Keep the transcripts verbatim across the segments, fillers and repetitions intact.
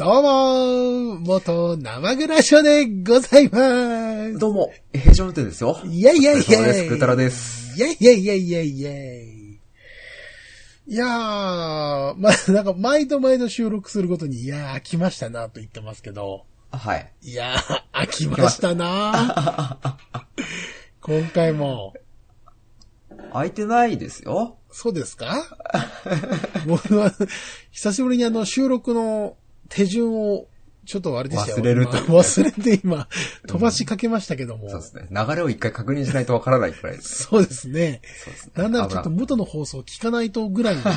どうも、元生グラショでございます。 どうも、平常運転ですよ。 いやいやいやいや。 です。ぐーたらです。 いやいやいやいやいやいやー、まあ、なんか毎度毎度収録するごとに、いやー、飽きましたなと言ってますけど。 はい。 いやー、飽きましたな今回も。 空いてないですよ。 そうですか僕は、久しぶりにあの、収録の手順を、ちょっとあれでしたよ。 忘れると、ね。 忘れて今、飛ばしかけましたけども。 うん、そうですね。流れを一回確認しないとわからないくらいです、 ね。そうですね。 そうですね。 なんならちょっと元の放送を聞かないとぐらいに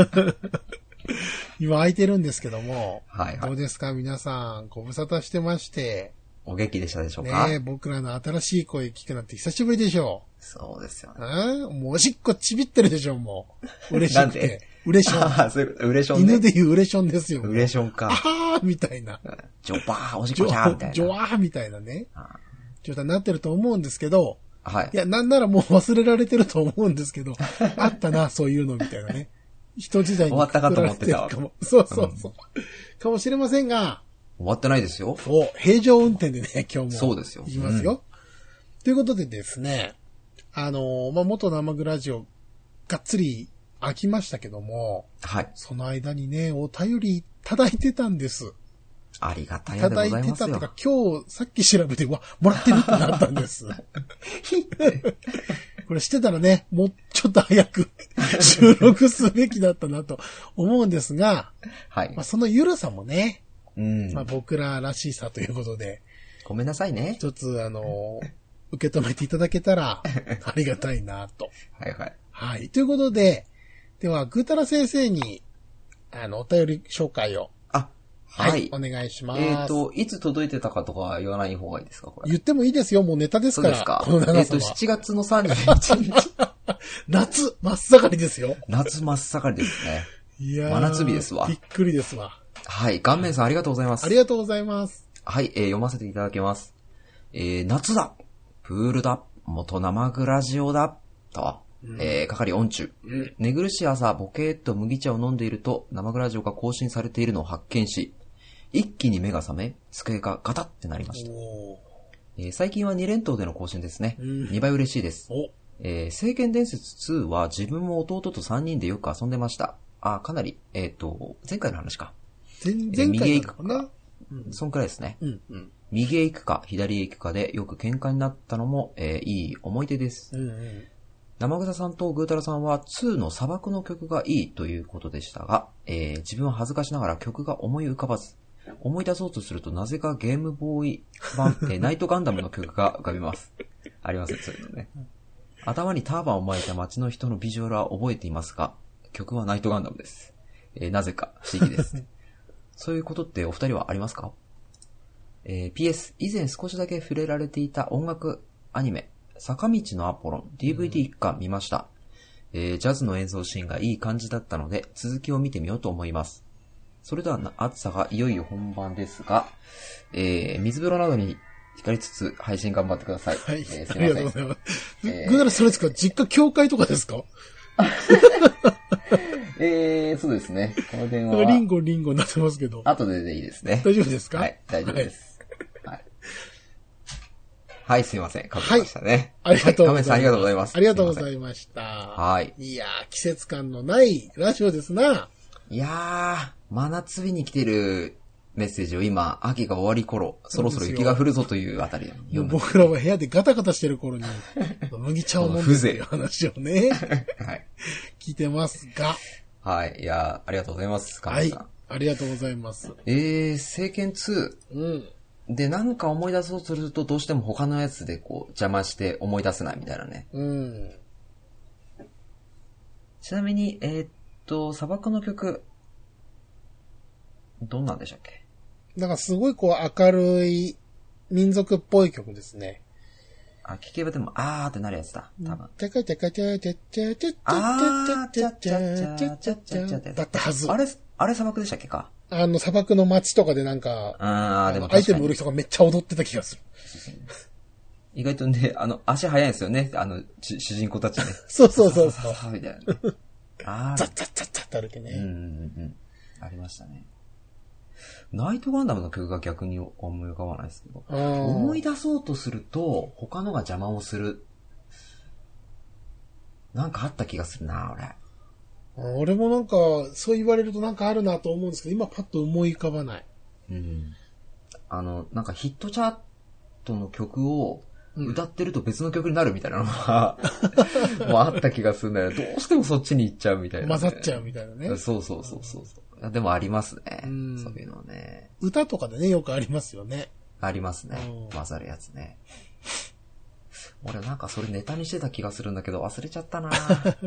今空いてるんですけども。 はいはい。 どうですか皆さん、ご無沙汰してまして。 お元気でしたでしょうか？ ねえ、僕らの新しい声聞くなんて久しぶりでしょう。 そうですよね。 うん？もうおしっこちびってるでしょ、もう。嬉しくて。なんでウレション。 ああ、そういうこと、ウレションね。 犬で言うウレションですよ。 ウレションか。 あーみたいな。 ジョバー、おしっこじゃーみたいな。 ジョワーみたいなね。状態になってると思うんですけど。 はい。 いや、なんならもう忘れられてると思うんですけど。あったな、そういうのみたいなね。人時代に終わったかと思ってたわ。 そうそうそう。うん、かもしれませんが。 終わってないですよ。 そう、平常運転でね、今日も。 そうですよ。 いきますよ。うん、ということでですね。あのー、まあ、元生グラジオ、がっつり飽きましたけども、 はい。 その間にね、お便りいただいてたんです。 ありがたいでございますよ。いただいてたとか、 今日さっき調べて、わ、もらってるってなったんです。これしてたらね、もうちょっと早く収録すべきだったなと思うんですが、 はい。 まあ、そのゆるさもね、 うん。 まあ、僕ららしさということで、 ごめんなさいね。 一つ、あの、受け止めていただけたら、ありがたいなと。 はいはい。 はい。ということで、では、ぐーたら先生に、あの、お便り紹介を。 あ、はい。はい、 お願いします。 えっと、いつ届いてたかとか言わない方がいいですかこれ。 言ってもいいですよ。もうネタですから。 そうですか。 この長さは。 えっと、しちがつのさんじゅういちにち。 夏、真っ盛りですよ。 夏真っ盛りですね。 いやー。 真夏日ですわ。 びっくりですわ。 はい。顔面さんありがとうございます。 ありがとうございます。 はい、えー、読ませていただきます。えー、夏だ。プールだ。元生グラジオだ。と。うん、えー、係音中、うん。寝苦しい朝、ボケーっと麦茶を飲んでいると、生グラジオが更新されているのを発見し、一気に目が覚め、机がガタってなりました。えー、最近はに連投での更新ですね。うん、にばい嬉しいです。えー、聖剣伝説ツーは自分も弟とさんにんでよく遊んでました。あ、かなり、えっと、前回の話か。 前々回の話か。右へ行くか。 うん、そんくらいですね。 うんうん、 右へ行くか、左へ行くかでよく喧嘩になったのも、えー、いい思い出です。うんうん、生草さんとぐーたらさんはツーの砂漠の曲がいいということでしたが、えー、自分は恥ずかしながら曲が思い浮かばず、思い出そうとするとなぜかゲームボーイ版、えー、ナイトガンダムの曲が浮かびます。ありますね、そういうのね。頭にターバンを巻いた街の人のビジュアルは覚えていますが、曲はナイトガンダムです。えー、なぜか不思議です。そういうことってお二人はありますか？えー、ピーエス 以前少しだけ触れられていた音楽アニメ坂道のアポロン ディーブイディー 一巻見ました、うんえー、ジャズの演奏シーンがいい感じだったので続きを見てみようと思います。それでは暑さがいよいよ本番ですが、えー、水風呂などに光りつつ配信頑張ってください。 はい、 えー、すいません。 ありがとうございます。えー、ぐーたらそれですか？実家教会とかですか？ えー、そうですね。この電話は。 リンゴリンゴになってますけど。 後ででいいですね。 大丈夫ですか？ はい、大丈夫です。はい。はい、はい、すいません。かけましたね。 はい、ありがとうございます。 はい、ありがとうございます。 ありがとうございました。 はい。 いやー、季節感のないラジオですな。 いやー、真夏日に来てるメッセージを今、秋が終わり頃、そろそろ雪が降るぞというあたりで読む。 僕らは部屋でガタガタしてる頃に、麦茶を飲んでるっていう話をね、はい、聞いてますが。 はい。いやー、ありがとうございます。 はい。ありがとうございます。 えー、聖剣ツー。うん。で、なんか思い出そうとすると、どうしても他のやつでこう、邪魔して思い出せないみたいなね。 うん。 ちなみに、えー、っと、砂漠の曲、どんなんでしたっけ？ なんかすごいこう明るい民族っぽい曲ですね。 あ、聞けばでも、あーってなるやつだ。多分。 チャカチャカチャチャチャチャチャチャチャチャチャチャチャだったはず。 あれ、あれ砂漠でしたっけか？ あの砂漠の街とかでなんか、 あーでもアイテム売る人がめっちゃ踊ってた気がする。 意外とね、あの、足速いんですよね。あの、主人公たちね。 そうそうそうそう。 みたいな。あー。 ザッザッザッザッって歩けね。 うんうんうん。ありましたね。 ナイトガンダムの曲が逆に思い浮かばないですけど。思い出そうとすると、他のが邪魔をする。なんかあった気がするな、 俺。俺もなんか、そう言われるとなんかあるなと思うんですけど、今パッと思い浮かばない。 うん。あの、なんかヒットチャートの曲を歌ってると別の曲になるみたいなのが、うん、もうあった気がするんだよ。どうしてもそっちに行っちゃうみたいな、ね。 混ざっちゃうみたいなね。 そうそうそうそう。でもありますね。うん、そういうのね。 歌とかでね、よくありますよね。 ありますね。混ざるやつね。俺なんかそれネタにしてた気がするんだけど忘れちゃったな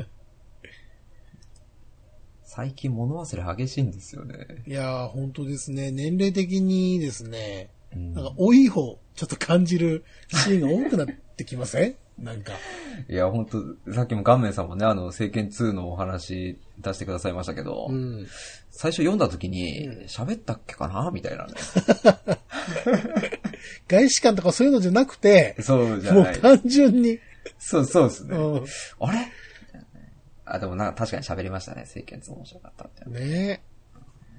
最近物忘れ激しいんですよね。 いやー、本当ですね。年齢的にですね、うん、なんか多い方、ちょっと感じるシーンが多くなってきませんなんか。 いや、本当さっきもガンメンさんもね、あの、聖剣ツーのお話出してくださいましたけど、うん、最初読んだ時に、喋、うん、ったっけかなみたいなね。 外視感とかそういうのじゃなくて、 そうじゃない。 もう単純に。 そう、そうですね。うん、あれあ、でもなんか確かに喋りましたね。聖剣ツー面白かったって。 ねえ。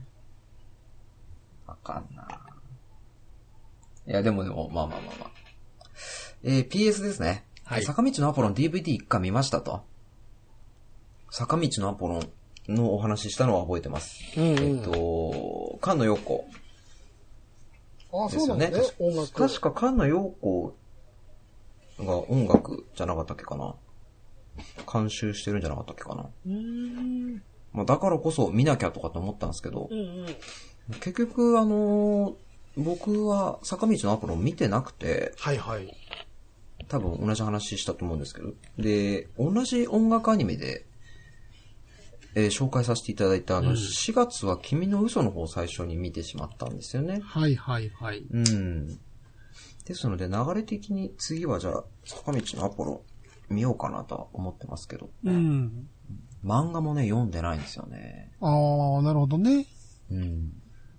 わかんな。いや、でもでも、まあまあまあまあ。えー、ピーエス ですね。はい。坂道のアポロン ディーブイディー 一巻見ましたと。坂道のアポロンのお話ししたのは覚えてます。うんうん、えっと、菅野陽子。 ああ、そうなんですね。音楽。 確か菅野陽子が音楽じゃなかったっけかな。監修してるんじゃなかったっけかな。うーん。まあ、だからこそ見なきゃとかって思ったんですけど、うんうん、結局、あのー、僕は坂道のアポロン見てなくて、 はいはい。 多分同じ話したと思うんですけど、で、同じ音楽アニメで、えー、紹介させていただいたあの、うん、しがつは君の嘘の方を最初に見てしまったんですよね。 はいはいはい。 うん。ですので流れ的に次はじゃあ坂道のアポロン見ようかなとは思ってますけど、 うん。 漫画もね読んでないんですよね。 ああ、なるほどね。 うん。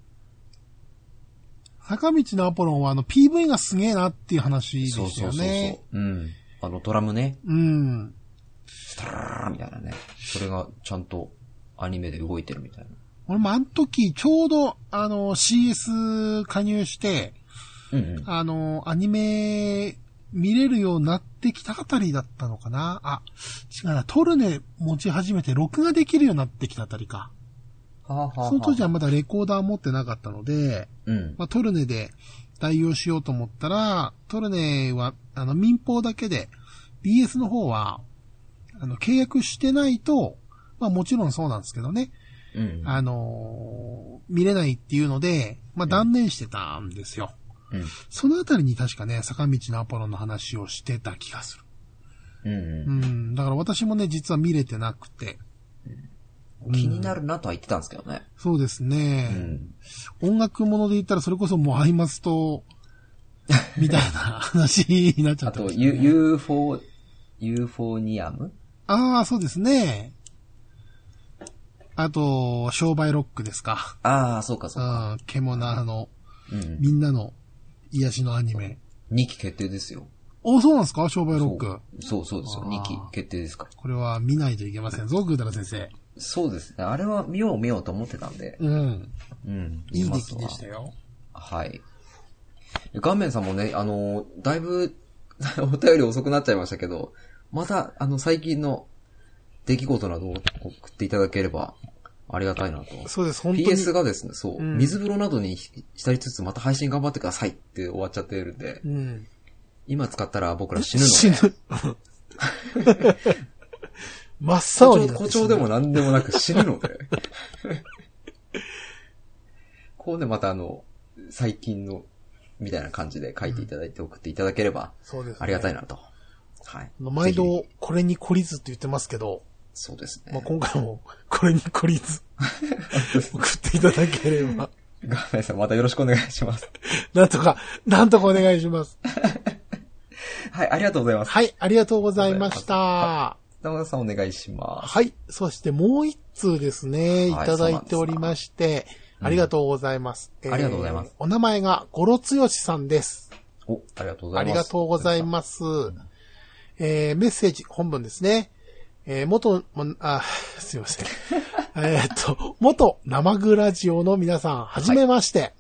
坂道のアポロンはあの ピーブイ がすげえなっていう話でしたよね。そうそうそうそう。 うん。あのドラムね。 うん。 スタラーみたいなね。それがちゃんとアニメで動いてるみたいな。 俺もあの時ちょうどあの シーエス 加入して、 うんうん、 あのアニメ見れるようになってきたあたりだったのかな。あ、違うな。トルネ持ち始めて録画できるようになってきたあたりか。 はあはあはあ、 その当時はまだレコーダー持ってなかったので、 うんまあ、トルネで代用しようと思ったら、トルネはあの民放だけで、ビーエス の方はあの契約してないと、まあもちろんそうなんですけどね、 うん、 あのー、見れないっていうので、まあ断念してたんですよ。 うん、 そのあたりに確かね、坂道のアポロンの話をしてた気がする。うんうんうん、だから私もね、実は見れてなくて。 うん、気になるなとは言ってたんですけどね。 そうですね。うん、音楽もので言ったらそれこそもうアイマスと、みたいな話になっちゃった、ね。 あと、ユ、ユーフォー、ユーフォーニアム？ ああ、そうですね。あと、商売ロックですか。 ああ、そうかそうか。 獣の、うん、みんなの癒しのアニメ。 にき決定ですよ。 お、そうなんですか商売ロック。 そうそうですよ。にき決定ですか。 これは見ないといけませんぞ、グータラ先生。 そうですね。あれは見よう見ようと思ってたんで。 うん。 うん。 いい出来でしたよ。 はい。顔面さんもね、あの、だいぶ、お便り遅くなっちゃいましたけど、また、あの、最近の出来事などを送っていただければ、ありがたいなと。 そうです、本当に。 ピーエス がですね、そう、うん、水風呂などに浸りつつ、また配信頑張ってくださいって終わっちゃってるんで、 うん、 今使ったら僕ら死ぬので。 死ぬ。真っ青になって誇張でも何でもなく死ぬので。こうね、またあの、最近の、みたいな感じで書いていただいて送っていただければ、 そうですね。 ありがたいなと。はい。 毎度、これに懲りずって言ってますけど、 そうですね。 まあ、今回も、これに懲りず、送っていただければ。 ガーナイさん、またよろしくお願いします。 なんとか、なんとかお願いします。 はい、ありがとうございます。 はい、ありがとうございました。 山田さんお願いします。 はい、そしてもう一通ですね、いただいておりまして、ありがとうございます。 うんえー、ありがとうございます。 お名前がゴロツヨシさんです。 お、ありがとうございます。 ありがとうございます。うん、えー、メッセージ、本文ですね。えー、元、あ、すいません。えっと、元生グラジオの皆さん、はじめまして。はい、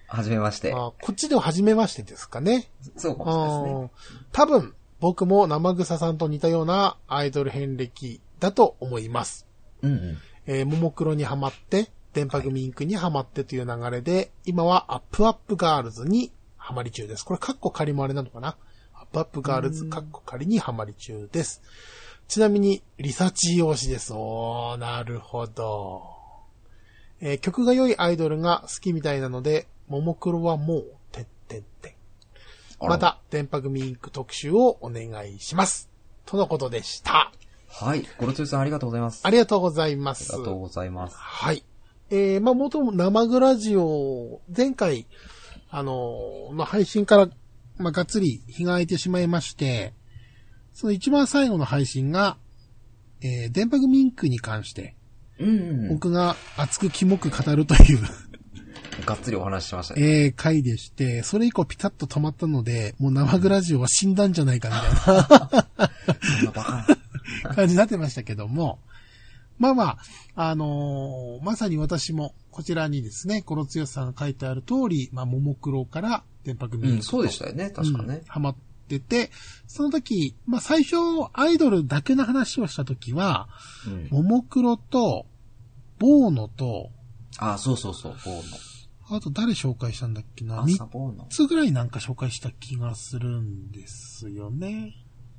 はじめまして。 あ、こっちでははじめましてですかね。 そうかもしれないですね。 多分、僕も生草さんと似たようなアイドル遍歴だと思います。 うんうん。 えー、ももクロにハマって、電波組インクにハマってという流れで、はい、今はアップアップガールズにハマり中です。これカッコ仮もあれなのかな？アップアップガールズカッコ仮にハマり中です。ちなみに、リサチ推しです。おー、なるほど。えー、曲が良いアイドルが好きみたいなので、ももクロはもう、てってってん。また、電波組インク特集をお願いします。とのことでした。 はい。ゴロツーさんありがとうございます。 ありがとうございます。 ありがとうございます。 はい。えー、まあ、元々生グラジオ、前回、あのー、まあ、配信から、まあ、がっつり日が空いてしまいまして、その一番最後の配信が、えー、電波組インクに関して、 うんうんうん、 僕が熱くキモく語るというがっつりお話ししましたね。 えー、回でして、それ以降ピタッと止まったので、もう生グラジオは死んだんじゃないかみたいなそんなバカな感じになってましたけども、まあまあ、あのー、まさに私もこちらにですね、コロツヨさんが書いてある通り、まあ、ももクロから電波組インクと、 うん、そうでしたよね、確かね。 うん、ハマってて、その時、まあ最初アイドルだけの話をした時は、うん、ももクロと、ボーノと、 ああ、そうそうそう、ボーノ。 あと誰紹介したんだっけな？ みっつぐらいなんか紹介した気がするんですよね。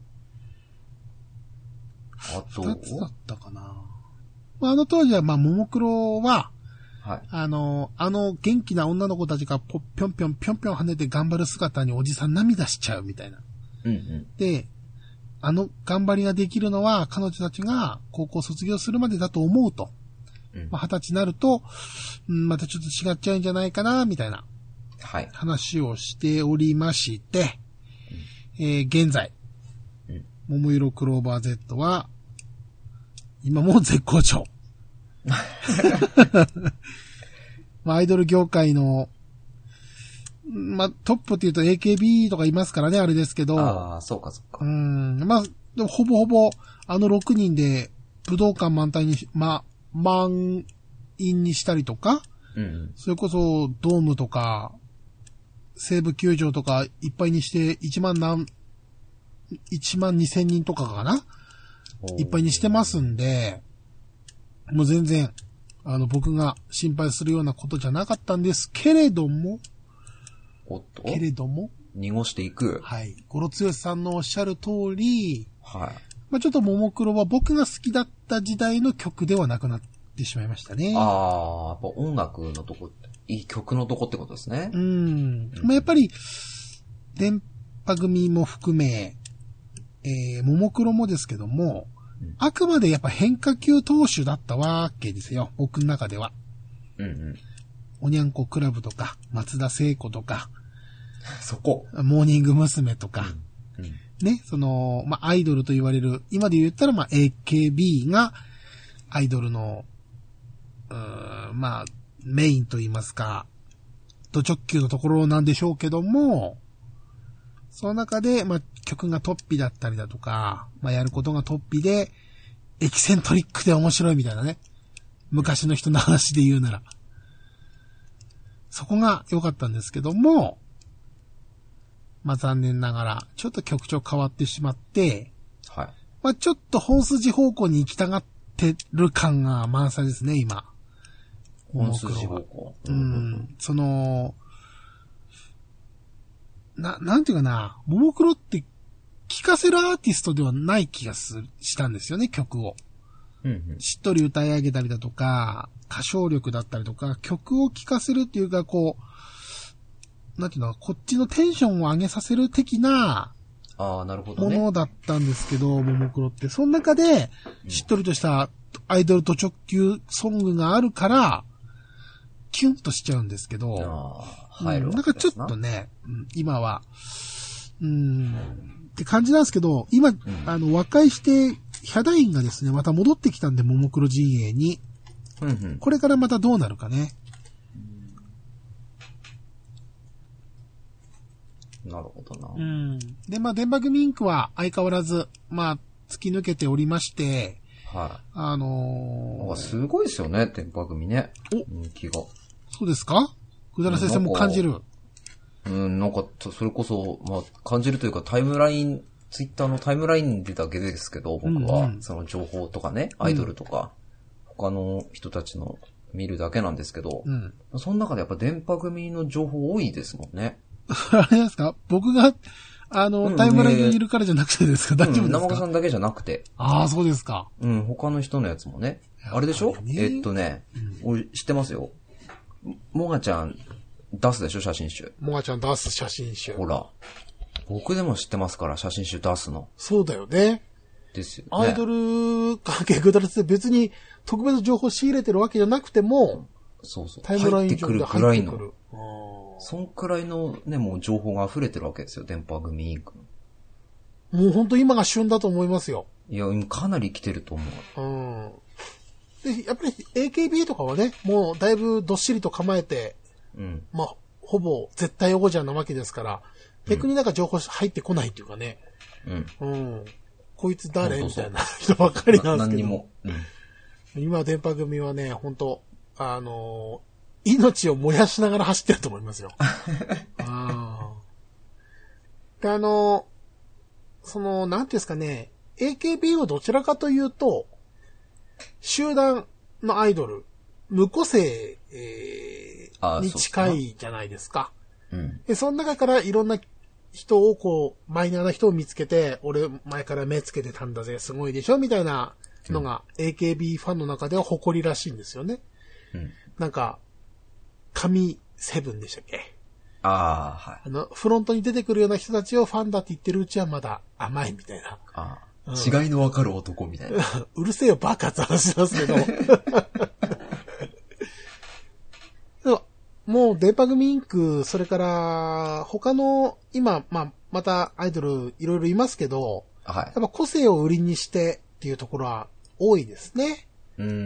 あとふたつだったかな。まあ、あの当時は、まあ、ももクロは、 はい。 あの、あの元気な女の子たちがぽぴょんぴょんぴょんぴょん跳ねて頑張る姿におじさん涙しちゃうみたいな。 うんうん。 で、あの頑張りができるのは彼女たちが高校卒業するまでだと思うと。まあ、二十歳になると、うん、またちょっと違っちゃうんじゃないかな、みたいな。 はい。 話をしておりまして、うん、えー、現在、うん、桃色クローバー Z は、今も絶好調。まあ、アイドル業界の、まあ、トップって言うと エーケービー とかいますからね、あれですけど。 ああ、そうかそうか。 うん、まあ、でもほぼほぼ、あのろくにんで武道館満タンに、まあ、満員にしたりとか、 うん、 それこそドームとか、西武球場とかいっぱいにしていちまん何、いちまんにせんにんとかかないっぱいにしてますんで、もう全然、あの僕が心配するようなことじゃなかったんですけれども、 おっとけれども、 濁していく。 はい。ゴロツヨシさんのおっしゃる通り、 はい。 まあちょっとももクロは僕が好きだった時代の曲ではなくなってしまいましたね。 ああ、やっぱ音楽のとこ、いい曲のとこってことですね。 うん。うん、まあやっぱり、電波組も含め、えー、ももクロもですけども、うん、あくまでやっぱ変化球投手だったわけですよ。僕の中では。 うんうん。 おにゃんこクラブとか、松田聖子とか、 そこ。 モーニング娘。とか、 うんうん、 ね、その、まあ、アイドルと言われる、今で言ったら、まあ、エーケービー が、アイドルの、うーん、まあ、メインと言いますか、ド直球のところなんでしょうけども、その中で、まあ、曲がトッピだったりだとか、まあ、やることがトッピで、エキセントリックで面白いみたいなね。昔の人の話で言うなら。そこが良かったんですけども、まあ残念ながら、ちょっと曲調変わってしまって、 はい。 まあちょっと本筋方向に行きたがってる感が満載ですね、今。 本筋方向。 うん。その、な、なんていうかな、ももクロって聴かせるアーティストではない気がする、したんですよね、曲を。 うんうん、 しっとり歌い上げたりだとか、歌唱力だったりとか、曲を聴かせるっていうか、こう、なんていうの、こっちのテンションを上げさせる的な、 ああ、なるほどね。 ものだったんですけど、ももクロって。その中で、しっとりとしたアイドルと直球ソングがあるから、キュンとしちゃうんですけど、 あ入るわけですな。 うん、なんかちょっとね、うん、今は、うーん、って感じなんですけど、今、うん、あの、和解して、ヒャダインがですね、また戻ってきたんで、ももクロ陣営に。 うんうん、これからまたどうなるかね。 なるほどな。 うん。で、まあ、電波組インクは相変わらず、まあ、突き抜けておりまして、 はい。 あのー、 すごいですよね、電波組ね。 お人気が。 そうですか？ ぐだら先生も感じる。 うん、なんか、それこそ、まあ、感じるというか、タイムライン、ツイッターのタイムラインでだけですけど、僕は、うんうん、その情報とかね、アイドルとか、うん、他の人たちの見るだけなんですけど、うん、その中でやっぱ電波組の情報多いですもんね。 あれですか？僕が、あの、うん、タイムラインにいるからじゃなくてですか？大丈夫ですか？ 生賀さんだけじゃなくて。 ああ、そうですか。 うん、他の人のやつもね。あれでしょ？えっとね、うん、俺知ってますよ。もがちゃん出すでしょ、写真集。 もがちゃん出す写真集。 ほら。僕でも知ってますから、写真集出すの。 そうだよね。 ですよね。 アイドル関係ぐだらって別に特別情報仕入れてるわけじゃなくても、 そうそう。 タイムライン上で入ってくる。 そんくらいのね、もう情報が溢れてるわけですよ、電波組インク。 もう本当今が旬だと思いますよ。 いや、かなり来てると思う。うん。で、やっぱり エーケービー とかはね、もうだいぶどっしりと構えて、うん。まあ、ほぼ絶対王者なわけですから、逆になんか情報入ってこないっていうかね。うん。うん。こいつ誰みたいな人ばっかりなんですけど。何にも。うん。今、電波組はね、本当あのー、命を燃やしながら走ってると思いますよ。あで、あのー、その、なんていうんですかね、エーケービー はどちらかというと、集団のアイドル、無個性、えー、に近いじゃないですか。うん。で、その中からいろんな人をこう、マイナーな人を見つけて、俺前から目つけてたんだぜ、すごいでしょみたいなのが、うん、エーケービー ファンの中では誇りらしいんですよね。うん。なんか、神セブンでしたっけ？ ああ、はい。 あの、フロントに出てくるような人たちをファンだって言ってるうちはまだ甘いみたいな。 ああ。うん、違いのわかる男みたいな。 うるせえよ、バカって話しますけど。もう、電波組インク、それから、他の、今、まあ、またアイドルいろいろいますけど、はい。やっぱ個性を売りにしてっていうところは多いですね。うん。うん。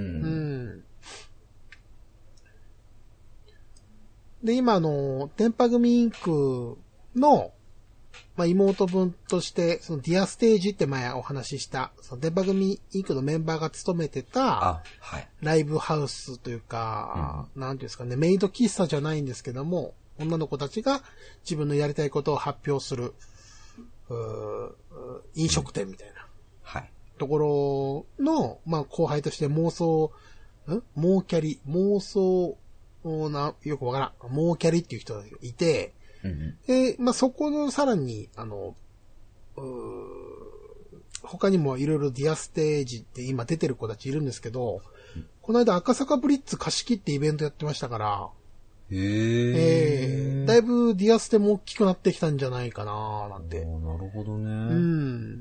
で、今、あの、電波組インクの、まあ、妹分として、そのディアステージって前お話しした、その電波組インクのメンバーが務めてた、はい、ライブハウスというか、うん、なんていうんですかね、メイド喫茶じゃないんですけども、女の子たちが自分のやりたいことを発表する、う飲食店みたいな、うん、はい、ところの、まあ、後輩として妄想、んモーキャリ、妄想な、よくわからん、モーキャリっていう人がいて、うん、で、まあ、そこのさらに、あの、う他にもいろいろディアステージって今出てる子たちいるんですけど、うん、この間赤坂ブリッツ貸し切ってイベントやってましたから、へー。えー、だいぶディアステも大きくなってきたんじゃないかななんて。 なるほどね。うん。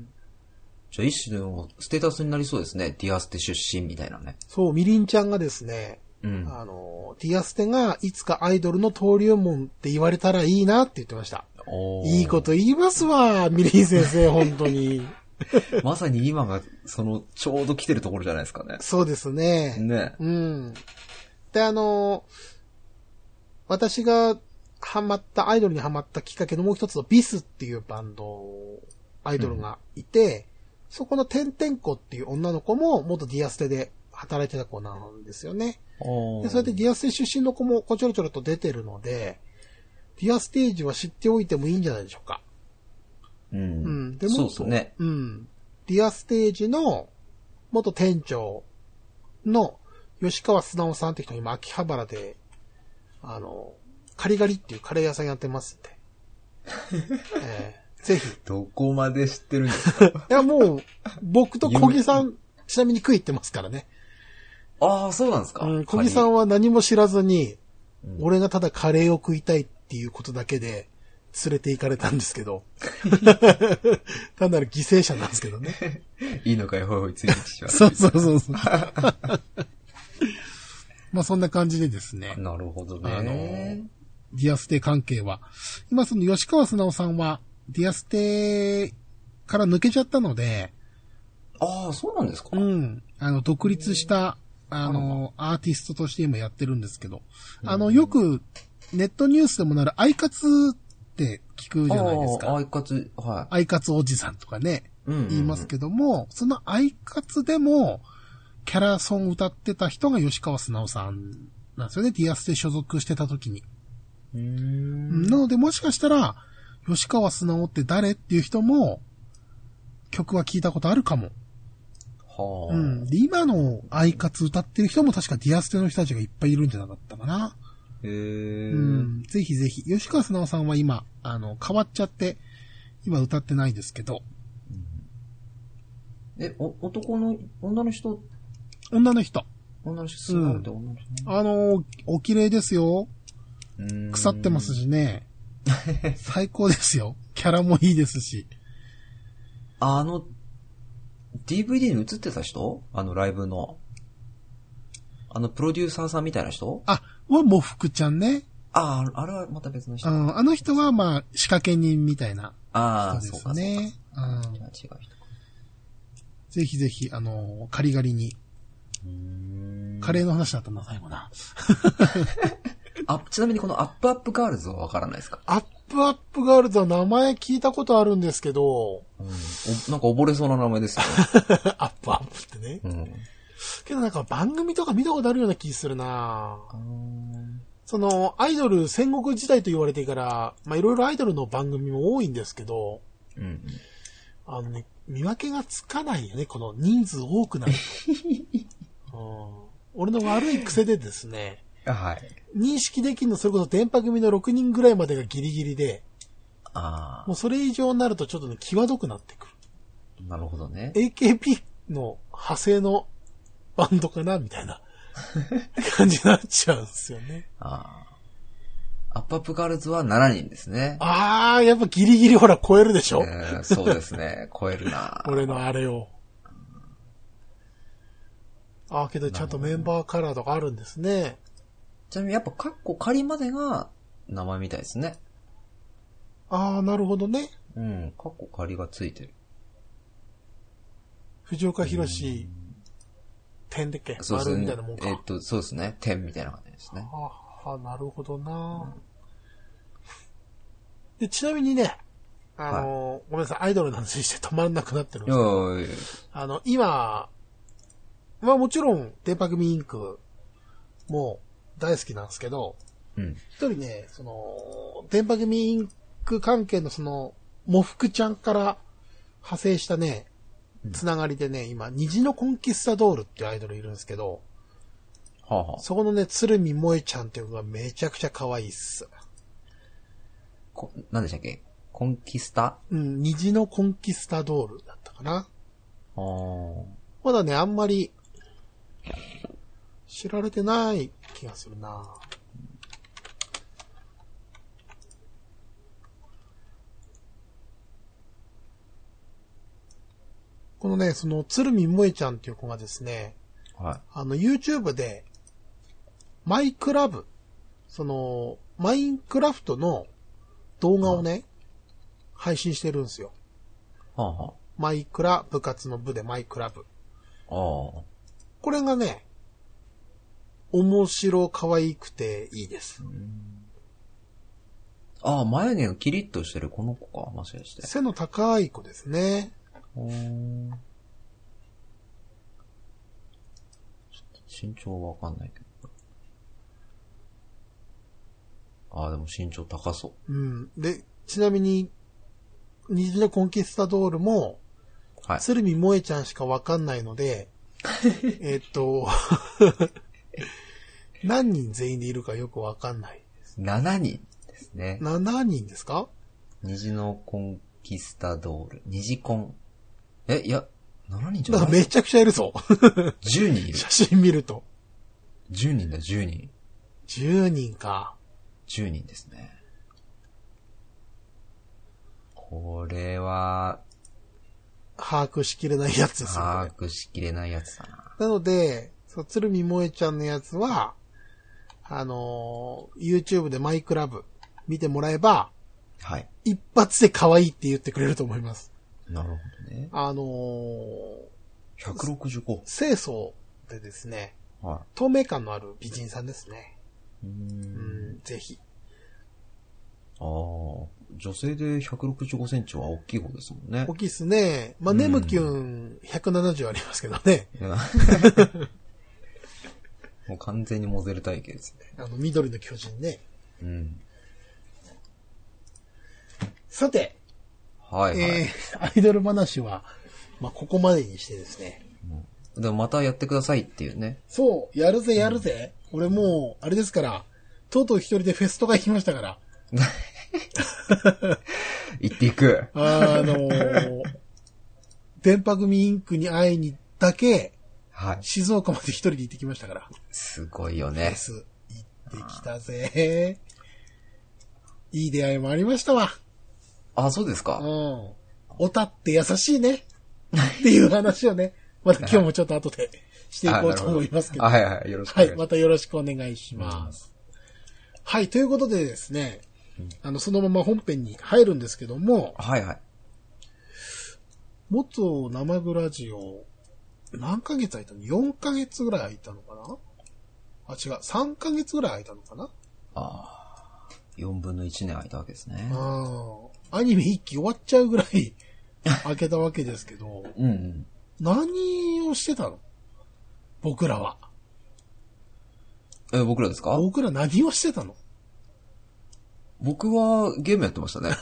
じゃあ一種のステータスになりそうですね。ディアステ出身みたいなね。 そう、みりんちゃんがですね、うん、あの、ディアステがいつかアイドルの登竜門って言われたらいいなって言ってました。いいこと言いますわ、みりん先生、本当に。 まさに今が、その、ちょうど来てるところじゃないですかね。 そうですね。ね。うん。で、あの、私がハマった、アイドルにハマったきっかけのもう一つのビスっていうバンド、アイドルがいて、うん、そこのてんてんこっていう女の子も元ディアステで働いてた子なんですよね。で、それでディアステ出身の子もこちょろちょろと出てるので、ディアステージは知っておいてもいいんじゃないでしょうか。うん。うん。でも、そうですね。うん。ディアステージの元店長の吉川素直さんって人が今秋葉原で、あの、カリガリっていうカレー屋さんやってますんで。えー、ぜひ。 どこまで知ってるんですか？いや、もう、僕と小木さん、ちなみに食い行ってますからね。 ああ、そうなんですか。 うん、小木さんは何も知らずに、うん、俺がただカレーを食いたいっていうことだけで連れて行かれたんですけど。単なる犠牲者なんですけどね。 いいのかよ、ほいほいついてきちゃう。 そうそうそうそう。まあそんな感じでですね。 なるほどね。あの、ディアステ関係は。今その吉川素直さんは、ディアステから抜けちゃったので。 ああ、そうなんですか。 うん。あの、独立した、あの、アーティストとして今やってるんですけど、あの、よくネットニュースでもなるアイカツって聞くじゃないですか。 アイカツ、はい。 アイカツおじさんとかね、うんうんうん、言いますけども、そのアイカツでもキャラソン歌ってた人が吉川素直さんなんですよね。ディアスで所属してた時に。 うーん。 なのでもしかしたら、吉川素直って誰っていう人も、曲は聞いたことあるかも。 はあ。 うん。で、今のアイカツ歌ってる人も確かディアステの人たちがいっぱいいるんじゃなかったかな。 へー。 うん。ぜひぜひ。吉川素直さんは今、あの、変わっちゃって、今歌ってないですけど。 え、お、男の、女の人女の人。 女の人、素直って女の人、ね、 あの、お綺麗ですよ。 うーん。 腐ってますしね。最高ですよ。キャラもいいですし。 あの、ディーブイディー に映ってた人？あのライブの。あのプロデューサーさんみたいな人？ あ、はもふくちゃんね。 ああ、あれはまた別の人。 うん、あの人はまあ、仕掛け人みたいなああ、 人ですそうかそうね。 か。 うん。 違う人か。 ぜひぜひ、あの、カリガリに。 うーん。 カレーの話だったんだ、最後な。 あ、ちなみにこのアップアップガールズはわからないですか？ アップアップガールズは名前聞いたことあるんですけど、 うん、おなんか溺れそうな名前ですよね。 アップアップってね。 うん。 けどなんか番組とか見たことあるような気するなあーその、アイドル戦国時代と言われてから、まあいろいろアイドルの番組も多いんですけど、 うん。 あのね、見分けがつかないよね、この人数多くなると。うん、俺の悪い癖でですね、 はい。 認識できるのそれこそ電波組のろくにんぐらいまでがギリギリで、 あもうそれ以上になるとちょっとね、際どくなってくる。 あ、なるほどね。 エーケーピー の派生のバンドかなみたいな感じになっちゃうんですよね。 ああ。アップアップガールズはしちにんですね。 あー、やっぱギリギリほら超えるでしょ、 えー、そうですね。超えるな。 俺のあれを。あー、けどちゃんとメンバーカラーとかあるんですね。 ちなみにやっぱカッコ仮までが名前みたいですね。 あー、なるほどね。 うん、カッコ仮がついてる。 藤岡弘点でっけそうですね。 丸みたいなもんか。 えーっと、そうですね。点みたいな感じですね。 はあ、はあ、なるほどな、うん、で、ちなみにね、あの、はい、ごめんなさい、アイドルの話して止まらなくなってるんですけど、いやいやいやあの、今、まあもちろん、電波組インクも大好きなんですけど、 うん、 一人ね、その、電波組インク関係のその、もふくちゃんから派生したね、つながりでね、今、虹のコンキスタドールっていうアイドルいるんですけど、 はあはあ、 そこのね、鶴見萌ちゃんっていうのがめちゃくちゃ可愛いっす。 こ、何でしたっけ？コンキスタ？ うん、虹のコンキスタドールだったかな。 ああ。 まだね、あんまり、知られてない気がするな。このね、その、鶴見萌ちゃんっていう子がですね、 はい。 あの、YouTube で、マイクラブ、その、マインクラフトの動画をね、はい、配信してるんですよ。 はあはあ、 マイクラ、部活の部でマイクラブ。 ああ。 これがね、面白可愛くていいです。 ああ、眉毛がキリッとしてるこの子か、もしかして。 背の高い子ですね。 おー、身長はわかんないけど。ああ、でも身長高そう。 うん。で、ちなみに、虹のコンキスタドールも、はい、鶴見萌ちゃんしかわかんないので、えっと、何人全員でいるかよくわかんないです。 しちにんですね。 しちにんですか？ 虹のコンキスタドール。虹コン。え、いや、しちにんじゃない？ だからめちゃくちゃいるぞ。 じゅうにんいる。 写真見ると。 じゅうにんだ、じゅうにん。 じゅうにんか。 じゅうにんですね。これは、 把握しきれないやつですよね。 把握しきれないやつだな。 なので、そう、鶴見萌ちゃんのやつは、あのー、YouTube でマイクラブ見てもらえば、 はい。 一発で可愛いって言ってくれると思います。 なるほどね。 あのー、 ひゃくろくじゅうご。 清楚でですね、 はい。 透明感のある美人さんですね。 うーん。 うん、ぜひ。 ああ、女性でひゃくろくじゅうごセンチは大きい方ですもんね。 大きいっすね。まあ、ネムキュンひゃくななじゅうありますけどね。 もう完全にモデル体型ですね。 あの、緑の巨人ね。 うん。 さて、 はいはい。 えー、アイドル話は、まあ、ここまでにしてですね。 うん、でもまたやってくださいっていうね。 そう、やるぜやるぜ。うん、俺もう、あれですから、とうとう一人でフェスとか行きましたから。 行っていく。 あのー、電波組インクに会いにだけ、はい、静岡まで一人で行ってきましたから。 すごいよね。 フェス、行ってきたぜ。いい出会いもありましたわ。 あ、そうですか。 うん。おたって優しいね。っていう話をね、また今日もちょっと後でしていこうと思いますけど。 はいはい、よろしくお願いします。はい、 またよろしくお願いします。うん、はい、ということでですね、うん、あの、そのまま本編に入るんですけども、 はいはい。 元生グラジオ、何ヶ月空いたの ?よん ヶ月ぐらい空いたのかなあ、違う、さんかげつぐらい空いたのかなああ。よんぶんのいちねん空いたわけですね。 ああ。アニメ一期終わっちゃうぐらい空けたわけですけど。うん、うん。何をしてたの僕らは。 え、僕らですか？ 僕ら何をしてたの？ 僕はゲームやってましたね。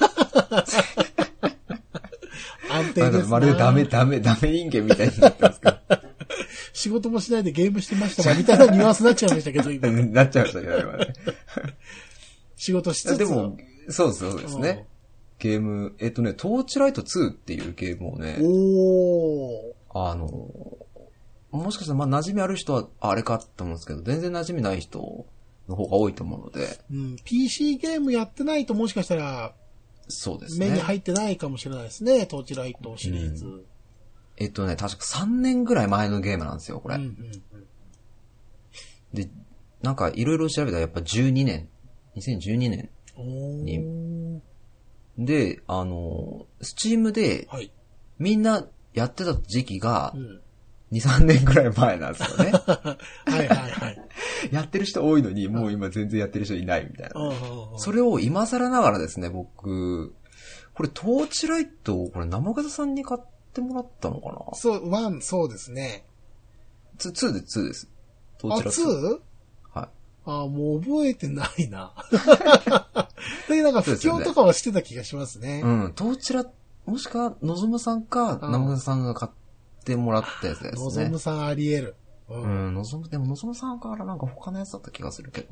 安定ですな。 まるでダメ、ダメ、ダメ人間みたいになってますけど。 仕事もしないでゲームしてましたわ、みたいなニュアンスになっちゃいましたけど、今。 なっちゃいましたけど、今ね。 仕事しつつ。 でも、そうです、そうですね。ゲーム、えっとね、トーチライトツーっていうゲームをね、おー。あの、もしかしたらまあ馴染みある人はあれかって思うんですけど、全然馴染みない人の方が多いと思うので。 うん、ピーシー ゲームやってないともしかしたら、 そうですね。 目に入ってないかもしれないですね、トーチライトシリーズ。うん、 えっとね、確かさんねんぐらい前のゲームなんですよ、これ。うんうんうん、で、なんかいろいろ調べたらやっぱじゅうにねん。にせんじゅうにねんに。で、あの、スチームで、みんなやってた時期が、に、さんねんくらい前なんですよね。 はいはいはい。 やってる人多いのに、もう今全然やってる人いないみたいな。それを今更ながらですね、僕、これトーチライトを、これ生方さんに買ってもらったのかな？ そう、ワン、そうですね。 ツーでツーです。 トーチライト。あ、ツー？ああ、もう覚えてないな。で、なんか不況とかはしてた気がしますね。 うん。トーチラ、もしか、のぞむさんか、生田さんが買ってもらったやつですね。 のぞむさんあり得る。 うん、うん、のぞむ、でものぞむさんからなんか他のやつだった気がするけど。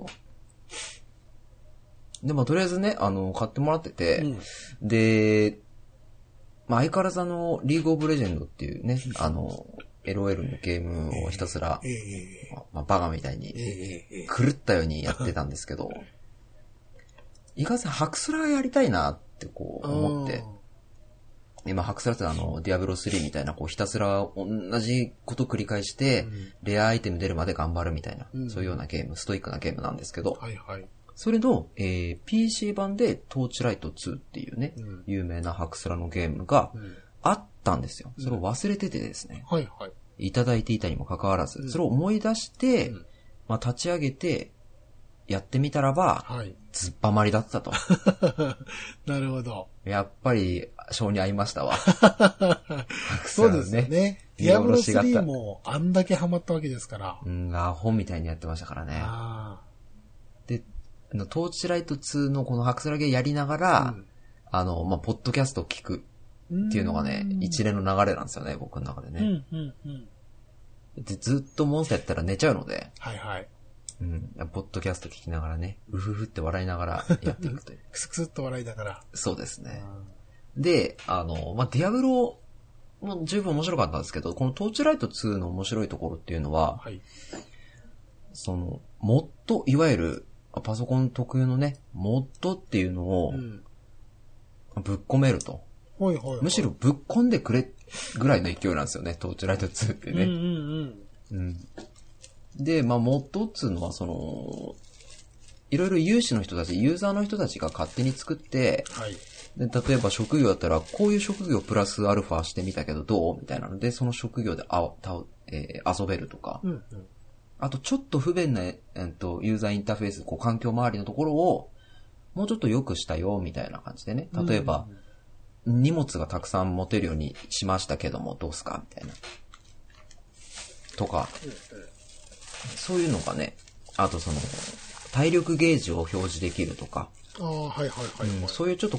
でもとりあえずね、あの、買ってもらってて、うん、で、まあ、相変わらずあの、リーグオブレジェンドっていうね、あの、エルオーエル のゲームをひたすら、えーえーまあ、バカみたいに狂ったようにやってたんですけど、いかんせんハクスラやりたいなってこう思って、今ハクスラってあのディアブロスリーみたいなこうひたすら同じこと繰り返して、うん、レアアイテム出るまで頑張るみたいな、うん、そういうようなゲーム、ストイックなゲームなんですけど、はいはい、それの、えー、ピーシー 版でトーチライトツーっていうね、うん、有名なハクスラのゲームがあったんですよ。それを忘れててですね。はいはい。いただいていたにもかかわらず、うん、それを思い出して、うん、まあ立ち上げて、やってみたらば、はい、ずっぱまりだったと。 なるほど。 やっぱり、性に合いましたわ。 そうですね。ねディアブロスリーもあんだけハマったわけですから。 うん、アホみたいにやってましたからね。あで、トーチライトツーのこのハクスラゲやりながら、うん、あの、まあ、ポッドキャストを聞く。っていうのがね、一連の流れなんですよね、僕の中でね。うんうんうん、でずっとモンスターやったら寝ちゃうので、はいはい。うん、ポッドキャスト聞きながらね、うふふって笑いながらやっていくという。 くすくすっと笑いながら。 そうですね。で、あの、まあ、ディアブロも十分面白かったんですけど、このトーチライトツーの面白いところっていうのは、はい、その、モッド、いわゆるパソコン特有のね、モッドっていうのをぶっ込めると。はいはいはい、むしろぶっ込んでくれぐらいの勢いなんですよね、トーチライトツーってね。うんうんうん、で、まあ、モッドっつうのは、その、いろいろ有志の人たち、ユーザーの人たちが勝手に作って、はい、で例えば職業だったら、こういう職業プラスアルファしてみたけどどうみたいなので、その職業であた、えー、遊べるとか、うんうん、あとちょっと不便な、えー、とユーザーインターフェース、こう環境周りのところを、もうちょっと良くしたよ、みたいな感じでね。例えば、うんうん荷物がたくさん持てるようにしましたけども、どうすかみたいな。とか、そういうのがね、あとその、体力ゲージを表示できるとか、あ、はいはいはいはい、うん、そういうちょっと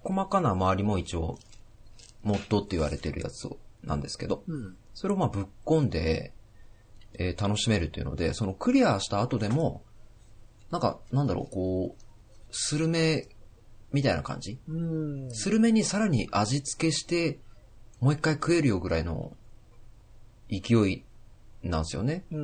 細かな周りも一応、モッドって言われてるやつなんですけど、うん、それをまあぶっ込んで、えー、楽しめるっていうので、そのクリアした後でも、なんか、なんだろう、こう、スルメみたいな感じ、うん、スルメにさらに味付けして、もう一回食えるよぐらいの勢いなんですよね。うんうん、